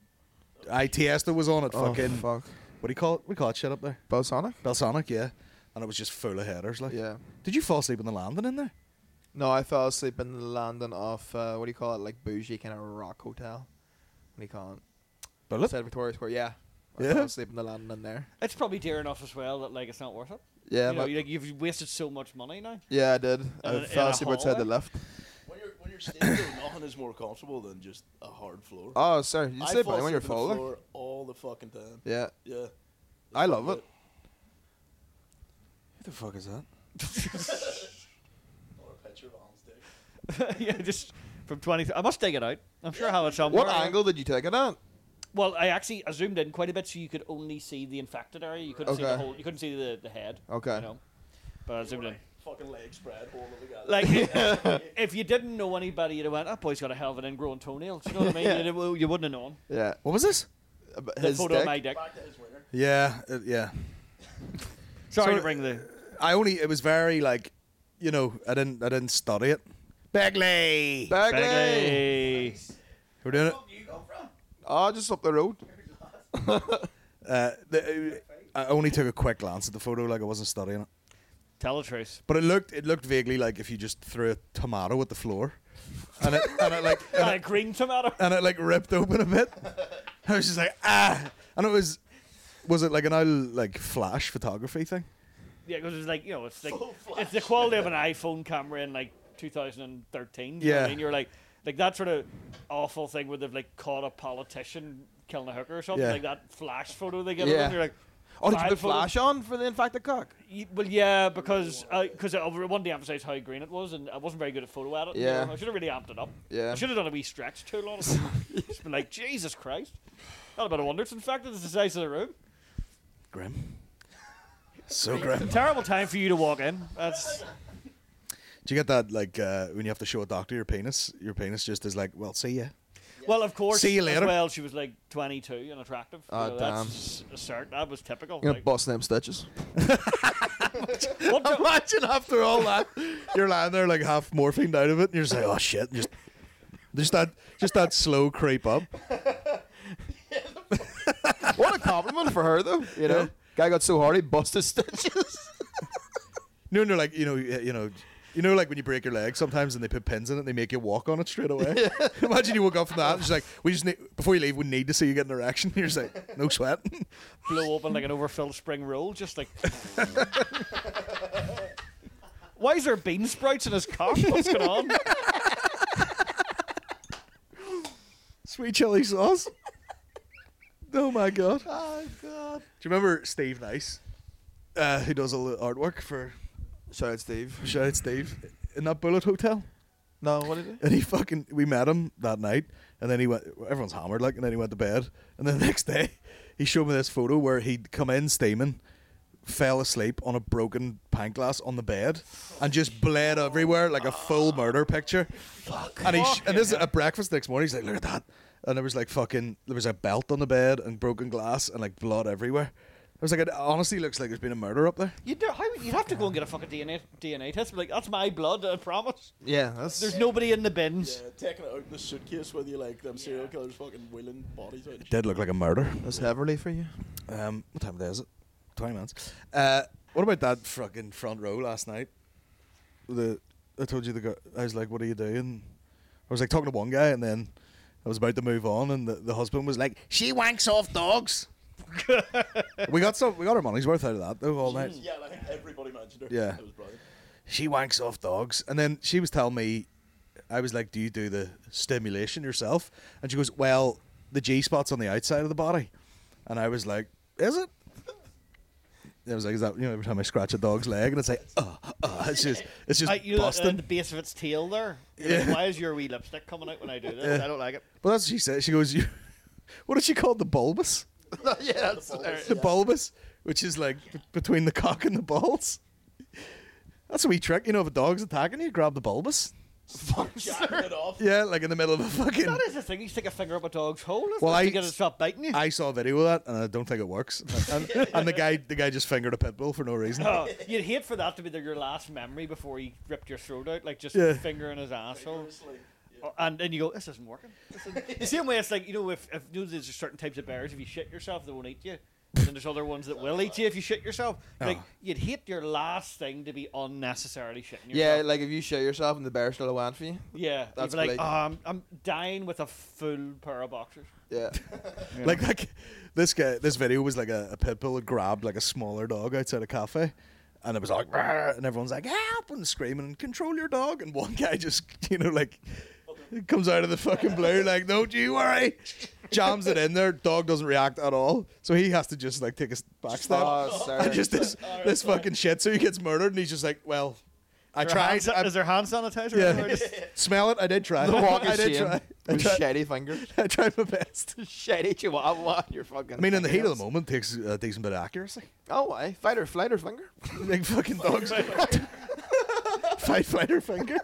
Tiesto was on it, fucking, fuck. what do you call it? We call it shit up there. Belsonic? Belsonic, yeah. And it was just full of headers, like. Yeah. Did you fall asleep on the landing in there? No, I fell asleep in the landing off, what do you call it, like bougie kind of rock hotel. What do you call it? Bullet? Outside Victoria Square, yeah. I Yeah? fell asleep in the landing in there. It's probably dear enough as well that like it's not worth it. Yeah, You know, but- you've wasted so much money now. yeah, I did. I in fell a asleep outside the hallway? lift. When you're staying there, nothing is more comfortable than just a hard floor. Oh, sorry. You I sleep fall when you're asleep on full, the like? floor all the fucking time. Yeah. Yeah. I love it. Who the fuck is that? Or a picture of Alan's dick. Yeah, just from 20. I must take it out. I'm sure I have it somewhere. What angle did you take it at? Well, I zoomed in quite a bit, so you could only see the infected area. You couldn't see the Okay. whole. You couldn't see the head. Okay. You know, but I zoomed in. fucking leg spread, holding it together. Like, if you didn't know anybody, you'd have went, that boy's got a hell of an ingrown toenail. Do you know what I mean? You wouldn't have known. Yeah. What was this? But The his photo of dick. my dick. Back to his winner. Yeah, yeah. Sorry So- to bring the... It was very like, I didn't study it. Begley! Bagley. Bagley. We're doing it. Oh, just up the road. I only took a quick glance at the photo, like I wasn't studying it. Tell the truth. But it looked vaguely like if you just threw a tomato at the floor, and it Green tomato. like ripped open a bit. I was just like and it was it like an old like flash photography thing? Yeah, because it's like, it's like Full flash. it's the quality of an iPhone camera in like 2013. You know what Yeah. I mean, you're like that sort of awful thing where they've like caught a politician killing a hooker or something, Yeah. like that flash photo they get. Yeah. Of it, you're like, Oh, did you file put photo. flash on for the infected cock? Well, yeah, because I wanted to emphasise how green it was, and I wasn't very good at photo editing. Yeah. I should have really amped it up. Yeah. I should have done a wee stretch tool on it. Just been like, Jesus Christ. Not about a wonder it's infected. It's the size of the room. Grim. So grim. Terrible time for you to walk in. That's Do you get that like when you have to show a doctor your penis just is like, well, see ya. well, of course. See you as later. well, she was like 22 and attractive. Oh, That's a cert. That was typical. You're Like, gonna bust them stitches. what the- Imagine after all that, you're lying there like half morphined out of it, and you're just like, oh shit, and just that slow creep up. What a compliment for her, though. You know, Yeah. guy got so hard he busted stitches. No, and you're like, like when you break your leg sometimes and they put pins in it, and they make you walk on it straight away. Imagine you woke up from that, and she's like, we just need, before you leave, we need to see you get an erection. You're just like, no sweat. blow open like an overfilled spring roll, just like. Why is there bean sprouts in his cock? What's going on? Sweet chili sauce. Oh my god. Oh God. Do you remember Steve Nice, who does all the artwork for Shout out Steve. Shout out Steve in that Bullet Hotel? No, what did And we met him that night, and then he went, everyone's hammered, like, and then he went to bed. And then the next day, he showed me this photo where he'd come in steaming, fell asleep on a broken pint glass on the bed, and just bled everywhere like a full murder picture. Fuck. And and this is at breakfast the next morning, he's like, look at that. And there was like there was a belt on the bed and broken glass and like blood everywhere. I was like, it honestly looks like there's been a murder up there. You'd have to go and get a fucking DNA test. Be like, that's my blood, I promise. Yeah, that's. There's nobody in the bins. Yeah, taking it out in the suitcase with you, like them serial killers fucking wheeling bodies out. Did look like a murder. That's heavily for you. What time of day is it? 20 minutes. What about that fucking front row last night? I told you I was like, what are you doing? I was like talking to one guy, and then I was about to move on, and the husband was like, she wanks off dogs. we got our money's worth out of that though all night. Yeah, I think everybody mentioned her. Yeah. It was brilliant. She wanks off dogs. And then she was telling me, I was like, do you do the stimulation yourself? And she goes, well, the G-spot's on the outside of the body. And I was like, is it? I was like, is that, every time I scratch a dog's leg and it's like, it's just busting. The base of its tail there. You're Yeah. like, why is your wee lipstick coming out when I do this? Yeah. I don't like it. But that's what she said. She goes, what did she call it? The bulbous? Yeah, that's The bulbous, which is like between the cock and the balls. That's a wee trick. If a dog's attacking you, grab the bulbus. Jacking it off. Yeah, like in the middle of a fucking... That is the thing. You stick a finger up a dog's hole. Well, To get it to stop biting you. I saw a video of that, and I don't think it works. And the guy just fingered a pit bull for no reason. Oh, you'd hate for that to be your last memory before he ripped your throat out, like just Yeah. fingering his asshole. Seriously. Yeah. And then you go, this isn't working. The same way it's like, if there's certain types of bears, if you shit yourself, they won't eat you. And then there's other ones that will eat you if you shit yourself. Like, you'd hate your last thing to be unnecessarily shitting yourself. Yeah, like if you shit yourself and the bear still went for you. Yeah, That's you'd be like, polite. I'm dying with a full pair of boxers. Yeah. Like this video was like a pit bull that grabbed like a smaller dog outside a cafe, and it was like, "Rah," and everyone's like, help, and screaming, and control your dog, and one guy just like comes out of the fucking blue like, don't you worry, jams it in there, dog doesn't react at all, so he has to just like take a back step, Oh, sir. and just this fucking shit, so he gets murdered, and he's just like, well, I tried. Is there hand sanitizer? Yeah. everywhere? Just- Smell it. I did try. The walk I of did shame try. I with tried. shitty fingers. I tried my best. Shitty chihuahua. You're fucking. I mean, in the heat of the moment, it takes a decent bit of accuracy. Oh, why? Flight or finger? Like fucking dogs. fighter finger.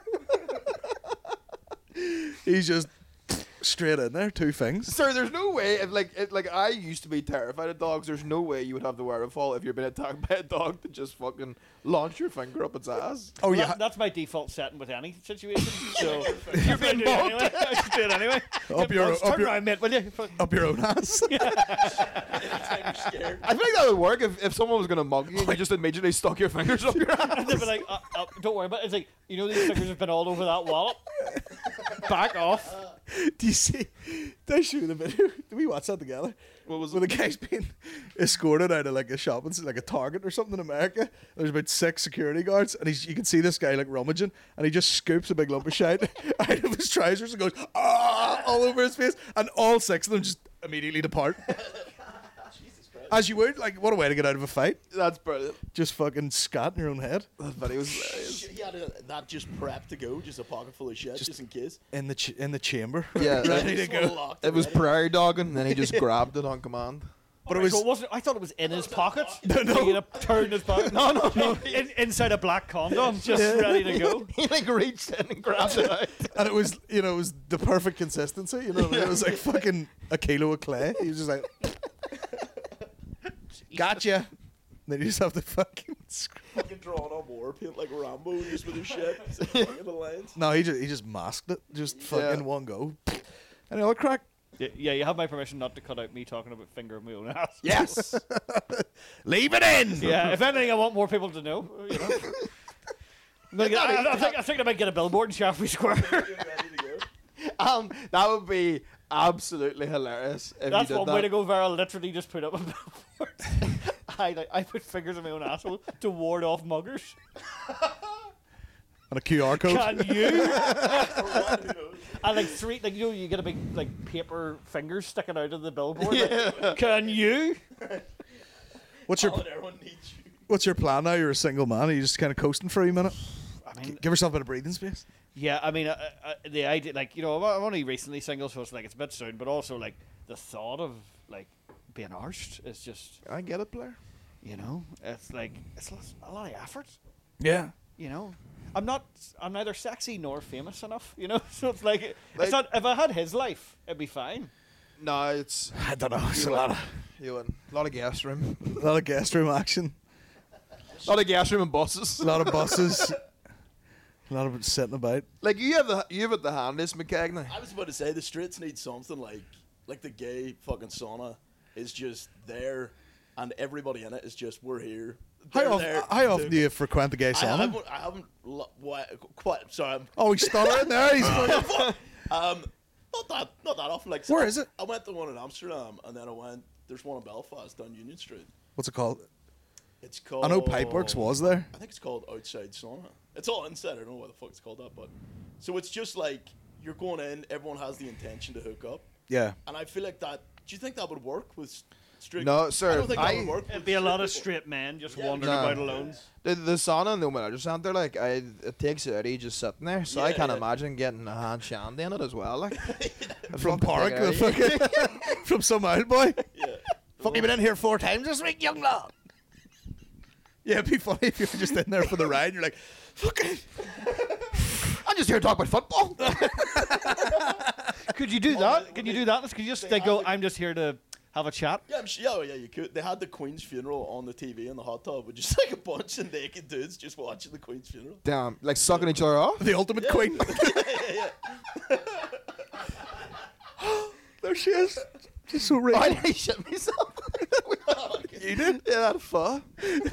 He's just straight in there, 2 things. Sir, there's no way. Like I used to be terrified of dogs. There's no way you would have the wherewithal if you're being attacked by a dog to just fucking launch your finger up its ass. Oh, yeah. That's my default setting with any situation. So You're being do it mugged. anyway. I just do it anyway. Up Turn your around, mate, will you? up your own ass. Anytime you're scared. I think that would work if someone was gonna mug you and you just immediately stuck your fingers up your ass. And they'd be like, don't worry about it. It's like, you know, these fingers have been all over that wallet. Back off. Do you see? Did I show you the video? Did we watch that together? What was Where the guy's being escorted out of like a shopping, like a Target or something in America. There's about 6 security guards, and you can see this guy like rummaging, and he just scoops a big lump of shit out of his trousers and goes all over his face, and all 6 of them just immediately depart. As you would, like, what a way to get out of a fight. That's brilliant. Just fucking scat in your own head. That video was hilarious. He had that just prepped to go, just a pocket full of shit, just in case. In the chamber. Yeah, Ready to Just wanna go. lock it was ready. prairie dogging, and then he just grabbed it on command. But it So was it wasn't, I thought it was in his pocket. No. He had a turn in his pocket. No. Inside a black condom, just ready to go. He like reached in and grabbed it out. and it was, you know, it was the perfect consistency. You know what I mean? It was like fucking a kilo of clay. He was just like, gotcha. And then you just have to fucking. Fucking drawing on war paint like Rambo, just with his shit. Just fucking the lines. No, he just masked it, just fucking Yeah. one go. And all crack. Yeah, you have my permission not to cut out me talking about finger of my own ass. Yes. Leave it in. Yeah, if anything, I want more people to know. You know. I think I might get a billboard in Shaftesbury Square. Ready to go. That would be absolutely hilarious if That's you did one that. way to go viral. Literally, just put up a billboard. I put fingers in my own asshole to ward off muggers. And a QR code. Can you? Who knows? And like 3, like, you know, you get a big like paper fingers sticking out of the billboard. Like, can you? What's your Oh, everyone needs you. What's your plan now? You're a single man. Are you just kind of coasting for a minute? I mean, Give yourself a bit of breathing space. yeah, I mean, the idea, like, you know, I'm only recently single, so it's like it's a bit soon. But also, like, the thought of like being arsed is just, I get it, Blair. you know, it's like it's a lot of effort. Yeah. You know, I'm neither sexy nor famous enough. You know, so it's like Like- it's not. If I had his life, it'd be fine. No, it's I don't know. It's you a lot win. A lot of guest room. of guest room action. A lot of guest room and buses. A lot of buses. A lot of sitting about. Like you have it the handiest, McKagney. I was about to say the streets need something like the gay fucking sauna is just there, and everybody in it is just we're here. They're there How often to- do you frequent the gay sauna? I haven't quite. Sorry, Oh, he's stuttering there. He's fucking. not that often. Like Where is it? I went to one in Amsterdam, and then there's one in Belfast on Union Street. What's it called? It's called. I know Pipeworks was there. I think it's called Outside Sauna. It's all inside. I don't know why the fuck it's called that, but so it's just like you're going in. Everyone has the intention to hook up, Yeah. and I feel like that. Do you think that would work with straight? No, sir, I don't think that I- would work. It'd with be a lot of people. straight men just Yeah, wandering no. about alone. The sauna in the Women Center, like it takes it out of you just sitting there. So I Yeah, can't yeah. imagine getting a hand shandy in it as well. Like From fucking Park, take the it out of you. fucking from some old boy. Yeah. Fuck, you been in here 4 times this week, young lad. Yeah, it'd be funny if you were just in there for the ride. You're like, fucking. I'm just here to talk about football. Could you do that? Can you do that? Could you just like go? I'm just here to have a chat. Yeah, yeah, you could. They had the Queen's funeral on the TV in the hot tub with just like a bunch of naked dudes just watching the Queen's funeral. Damn, like sucking each other off. The ultimate queen. There she is. She's so I real. nearly shit myself. You did? Yeah, that fun.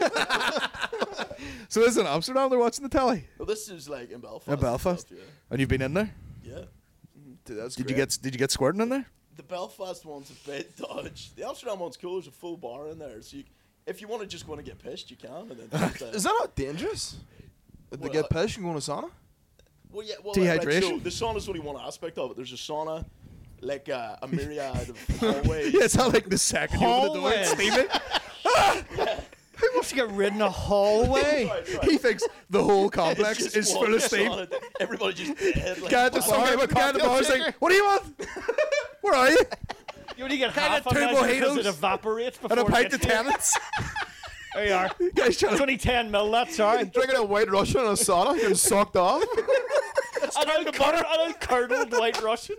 So this is in Amsterdam. They're watching the telly. Well, this is like in Belfast. In and Belfast. stuff, And you've been in there? yeah. Dude, that's Did you great. get squirting in there? The Belfast one's a bit dodge. The Amsterdam one's cool. There's a full bar in there, so if you want to just want to get pissed, you can. And then just, Is that not dangerous? To Well, get pissed and go in a sauna? well, yeah, well, Dehydration? so the sauna's only one aspect of it. There's a sauna, like a myriad of hallways. Yeah, it's not like the second you open the door and Hallway. steam it. Who wants to get rid in a hallway? Right. He thinks the whole complex It's just is one full of steam. sauna. Everybody just dead. Like, Guy at the fuck. bar, with guy at the cocktail bar is like, shaker. "What do you want? Where are you?" You only get Can I half get a two measure because mojitos? it evaporates before And a it pint gets of here. tenants. There you are. Guys trying It's to only 10 mil, that's sorry. Drinking a White Russian in a sauna, getting sucked off. An uncurdled white Russian.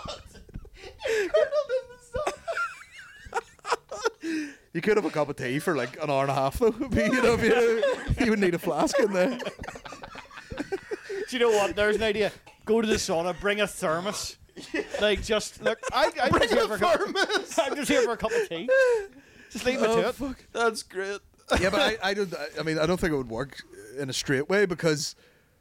You could have a cup of tea for like an hour and a half though. But, you would need a flask in there. Do you know what? There's an idea. Go to the sauna, bring a thermos. Like, just look. I'm just here for I'm just here for a cup of tea. Just leave me to it. Fuck. That's great. Yeah, but I don't. I mean, I don't think it would work in a straight way because,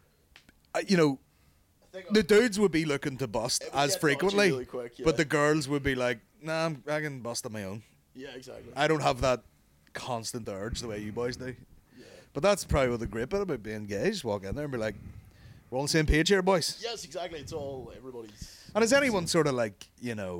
the dudes would be looking to bust It would as get frequently, dodgy really quick, yeah. but the girls would be like, "Nah, I can bust on my own. Yeah, exactly. I don't have that constant urge the way you boys do." But that's probably what the great bit about being gay. Just walk in there and be like, "We're on the same page here, boys." Yes, exactly. It's all everybody's. And is anyone sort of like,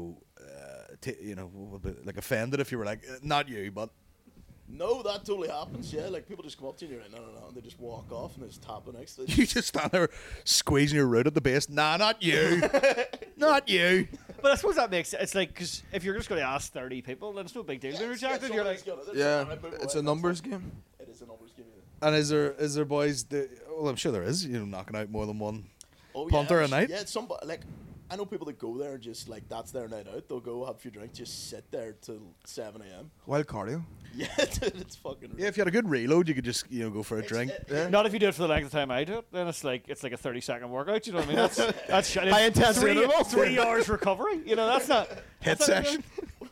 like offended if you were like, "Not you, but." No, that totally happens. Yeah, like people just come up to you and you're like, no, and they just walk off and they just tap the next thing. You just stand there squeezing your root at the base. Nah, not you. Not you. But I suppose that makes it's like, because if you're just going to ask 30 people, then it's no big deal. Being rejected, you're like, Yeah, it's a numbers game. It is a numbers game. Yeah. And is there boys well, I'm sure there is, knocking out more than one Oh, punter yeah, a night. Yeah, it's somebody like I know people that go there and just like that's their night out. They'll go have a few drinks, just sit there till 7 a.m. Wild cardio. Yeah, dude, it's fucking. Yeah, if you had a good reload, you could just go for a drink. not if you do it for the length of time I do it. Then it's like a 30-second workout. You know what I mean? That's High intensity interval. 3 hours recovery. That's not Hit that's not session.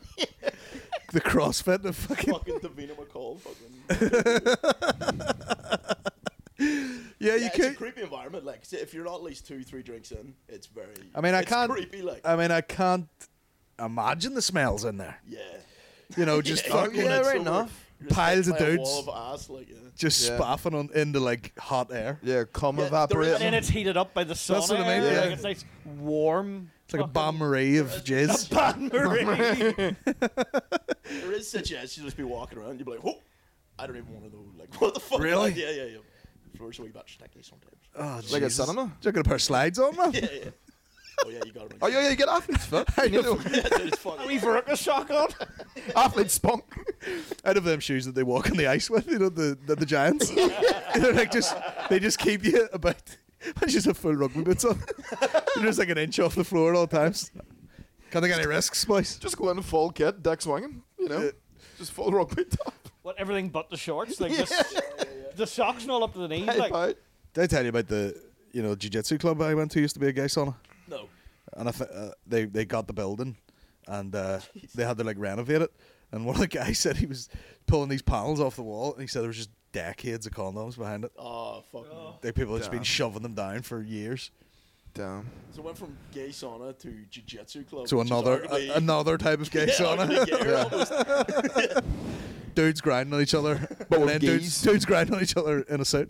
The CrossFit, the fucking fucking Davina McCall. Fucking. yeah, you Yeah, it's a could. creepy environment. Like, if you're not at least 2-3 drinks in, it's very. I mean, it's creepy. Like, I can't imagine the smells in there. yeah. Just Yeah, fucking yeah, it's right so enough. weird. You're just piles like of by a dudes. wall of ass, like, yeah. just Yeah. spaffing into like hot air. Yeah, cum Yeah, there is- evaporating. And then it's heated up by the sun. That's what I mean, Like, yeah. it's nice, warm. It's like a Bain Marie of jizz. Bain Marie. There is situations you just be walking around, and you'd be like, whoa, I don't even want to know, like, what the fuck? Really? Like, yeah. Floors a wee bit sticky sometimes. Oh, Like a Jesus. cinema? Just got a pair of slides on, man. Yeah. Oh, yeah, you got to Oh yeah, you get athlete's foot. I know. Yeah, dude, it's fucking. We've a shock on. Athlete spunk. Out of them shoes that they walk on the ice with, the giants. They're like they just keep you about. It's just a full rugby boots on. They're just like an inch off the floor at all times. Can't take any risks, boys. Just go in full kit, deck swinging. Just full rugby top. What, everything but the shorts? Like the socks and all up to the knees. Hey, Like, pal. Did I tell you about the jiu-jitsu club I went to used to be a gay sauna? No. And they got the building, and they had to like renovate it. And one of the guys said he was pulling these panels off the wall, and he said there was just decades of condoms behind it. Oh, fuck. Like people had just been Damn. shoving them down for years. Damn. So it went from gay sauna to jiu-jitsu club. So which is arguably- another type of gay yeah, sauna. arguably gayer almost. Dudes grinding on each other, But and with then geese. dudes grinding on each other in a suit.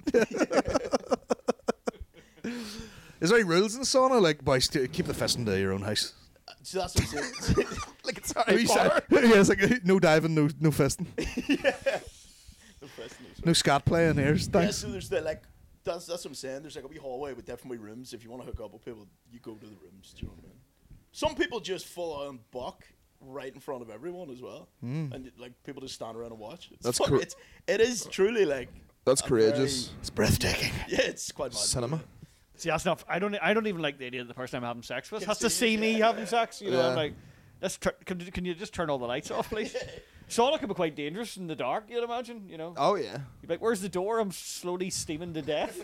Is there any rules in the sauna? Like, boys, keep the fist into your own house. So that's what I'm saying. Like it's Yeah, Harry Potter. it's like no diving, no fisting, No fist, no scat playing here. Yeah, Thanks. so there's like that's what I'm saying. There's like a wee hallway with different wee rooms. If you want to hook up with people, you go to the rooms. Do you know what I mean? Some people just full on buck right in front of everyone as well, and like people just stand around and watch. It's That's fuck- it is truly like That's a courageous. It's breathtaking. yeah, it's quite mad. Cinema. see, that's not. I don't even like the idea that the person I'm having sex with Can has to see see you, me yeah. having sex. You know, Yeah. I'm like, can you just turn all the lights off, please? Sauna can be quite dangerous in the dark. You'd imagine. Oh yeah. You'd be like, where's the door? I'm slowly steaming to death.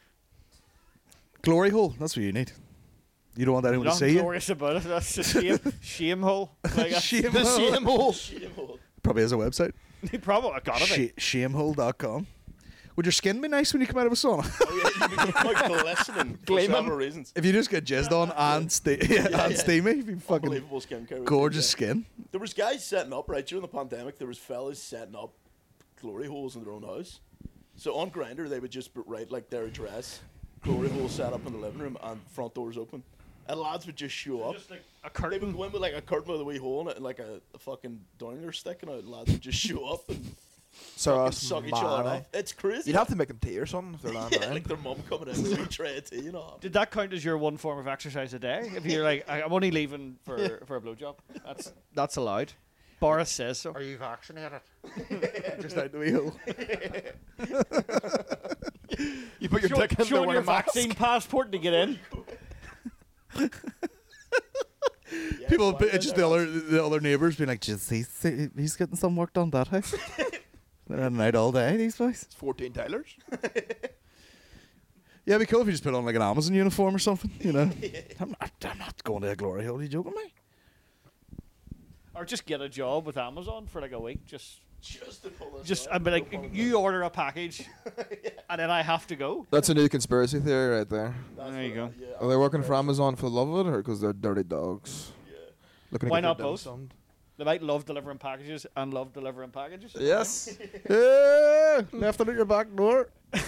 Glory hole. That's what you need. You don't want anyone to Not see you. glorious about it. That's just shame hole. Like, that's- Shame The hole. shame hole. Shame-hole. Probably has a website. He probably got it. Shamehole.com. Would your skin be nice when you come out of a sauna? Oh yeah, you'd be quite glistening for Gleaming. several reasons. If you just get jizzed on and yeah. steamy, you'd be fucking Unbelievable skincare. routine, gorgeous yeah. skin. There was guys setting up right during the pandemic. There was fellas setting up glory holes in their own house. So on Grindr, they would just write like their address, glory hole set up in the living room, and front doors open, and lads would just show up. Just like a They would curtain. go in with like a curtain with a wee hole in it and like a fucking downer sticking out, and lads would just show up and So fucking that's suck each mad, other eh? off. It's crazy. You'd have to make them tea or something if they're lying yeah, around. like their mum coming in with a wee tray of tea, you know. Did that count as your one form of exercise a day? If you're like, I'm only leaving for a blowjob, that's allowed. Boris says so. Are you vaccinated? Just out the wee hole. You put your dick in there Showing with your a mask. vaccine passport to get in. Yeah, People, why it's just the other neighbours being like, "Just he's getting some work done that house." They're in and out all day, these boys. It's 14 Tylers. Yeah, it'd be cool if you just put on like an Amazon uniform or something, you know. I'm not going to a glory hole. Are you joking me? Or just get a job with Amazon for like a week. Just to pull this Just, off. I'd be like, you order a package, and then I have to go. That's a new conspiracy theory right there. That's There you what go. Are they working for Amazon for the love of it, or because they're dirty dogs? Yeah. Looking to Why get their not dim both? summed? They might love delivering packages and love delivering packages. Yes. Left it at your back door.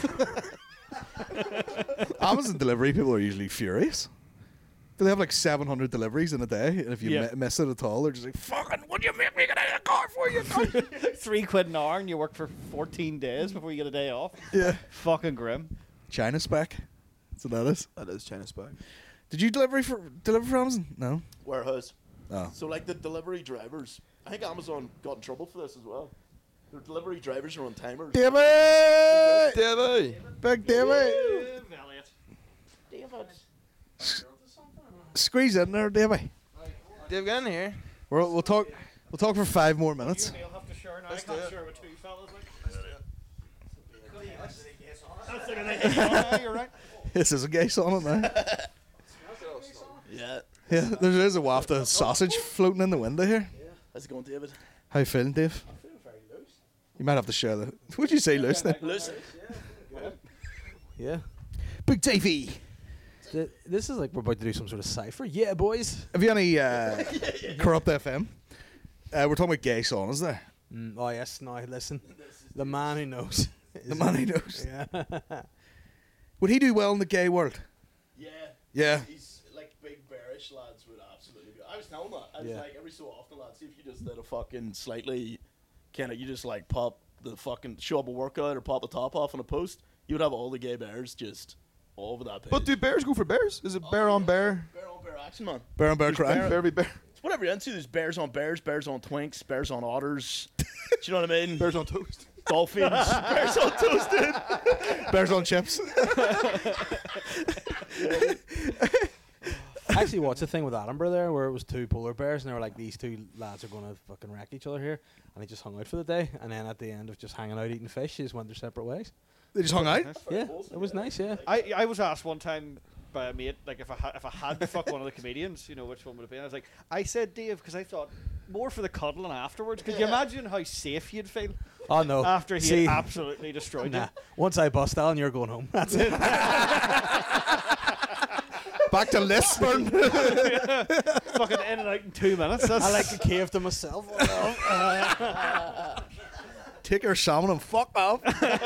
Amazon delivery people are usually furious. They have like 700 deliveries in a day, and if you Yeah. miss it at all, they're just like, "Fucking, what do you make me get out of the car for you?" cunt?" £3 an hour, and you work for 14 days before you get a day off. Yeah. Fucking grim. China spec. That's what that is. That is China's bag. Did you deliver for Amazon? No. Warehouse. Oh. So like the delivery drivers, I think Amazon got in trouble for this as well. Their delivery drivers are on timers. David! Davey! Big David! David. Squeeze in there, David. Dave, get in here. We'll talk for 5 more minutes. You'll have to share now. I Let's do can't it. share with two fellas. That's like a you're right. This is a gay song, isn't it? Yeah. Yeah, there's a waft of sausage floating in the window here. How's it going, David? How you feeling, Dave? You might have to share the. What'd you say, loose then? Listen. Yeah. Big Davey. This is like we're about to do some sort of cipher. Yeah, boys. Have you any Corrupt FM? We're talking about gay saunas there. Oh yes. Now listen, the man who knows. The man who knows. Yeah. Would he do well in the gay world? Yeah. Yeah. He's like big bearish lads would absolutely be. I was telling that. I was Yeah. like every so often, lads, see if you just did a fucking slightly, you just like pop the fucking show up a workout or pop the top off on a post, you would have all the gay bears just all over that page. But do bears go for bears? Is it bear on bear? Bear on bear action, man. Bear on bear crime. Bear be bear. It's whatever you're into. There's bears on bears, bears on twinks, bears on otters. Do you know what I mean? Bears on toast. Dolphins, bears on toasted. Bears on chips. I actually watched a thing with Edinburgh there where it was two polar bears and they were like, these two lads are going to fucking wreck each other here, and they just hung out for the day, and then at the end of just hanging out eating fish, they just went their separate ways. They just hung out. Yeah, it was nice. Yeah. I was asked one time by a mate, like if I had to fuck one of the comedians, you know, which one would it be? And I was like, I said Dave because I thought more for the cuddling afterwards. Could you imagine how safe you'd feel Oh no. after he See, had absolutely destroyed nah. you? Once I bust Alan, you're going home. That's it. Back to Lisburn. Fucking in and out in 2 minutes. That's I like a cave to myself. Take your salmon and fuck off.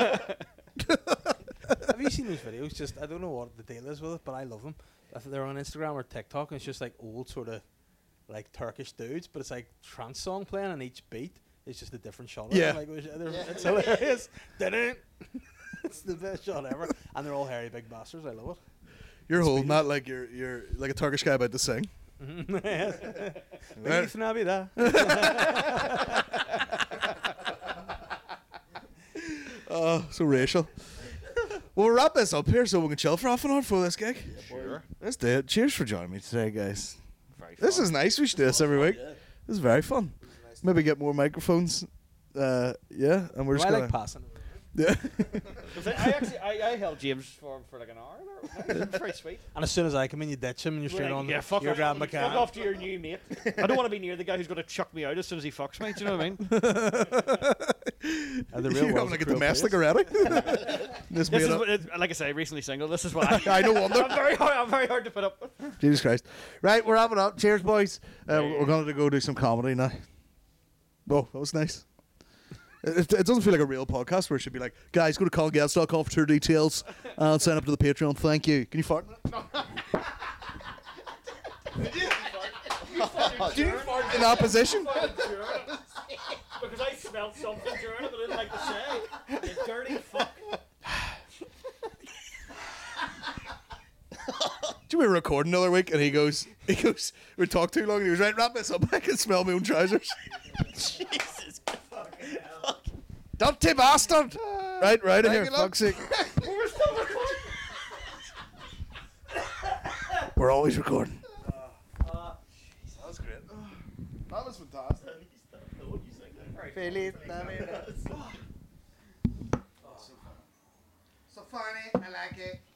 Have you seen those videos? Just I don't know what the deal is with it, but I love them. They're on Instagram or TikTok, and it's just like old sort of like Turkish dudes, but it's like trance song playing, and each beat is just a different shot. Of Yeah. them. Like, it's hilarious. It's the best shot ever, and they're all hairy big bastards. I love You're holding that like you're like a Turkish guy about to sing. it. Feliz Navidad. Oh, so racial. Well, we'll wrap this up here so we can chill for half an hour for this gig. sure. Let's do it. Cheers for joining me today, guys. Very This fun. is nice. We should do this every week. Yeah. This is very fun. Maybe get more microphones. Yeah, and we're just I gonna. like passing. Yeah. I held James for like an hour there. It was very sweet. And as soon as I come in, you ditch him and you're straight Like, on. yeah, fuck you're off, grabbing my fuck can. off to your new mate. I don't want to be near the guy who's going to chuck me out as soon as he fucks me. Do you know what I mean? The real You're having world's like a cruel domestic place. already. This This made is up. what like I say, recently single. This is why I no wonder. I'm very hard to put up with. Jesus Christ. Right, we're wrapping up. Cheers, boys. We're going to go do some comedy now. Oh, that was nice. It doesn't feel like a real podcast where it should be like, guys, go to ColinGales.com for tour details and sign up to the Patreon. Thank you. Can you fart? Did you fart in that position? Because I smelled something during it, but I didn't like to say. You dirty fuck. Do you we were recording the other week, and he goes, we talked too long. And he was right, wrap this up. I can smell my own trousers. Jesus fucking hell. Dirty bastard! Right in here, fuck's sake. We're still recording. We're always recording. That was great. That was fantastic. What you think there? Feliz Navidad. So funny, I like it.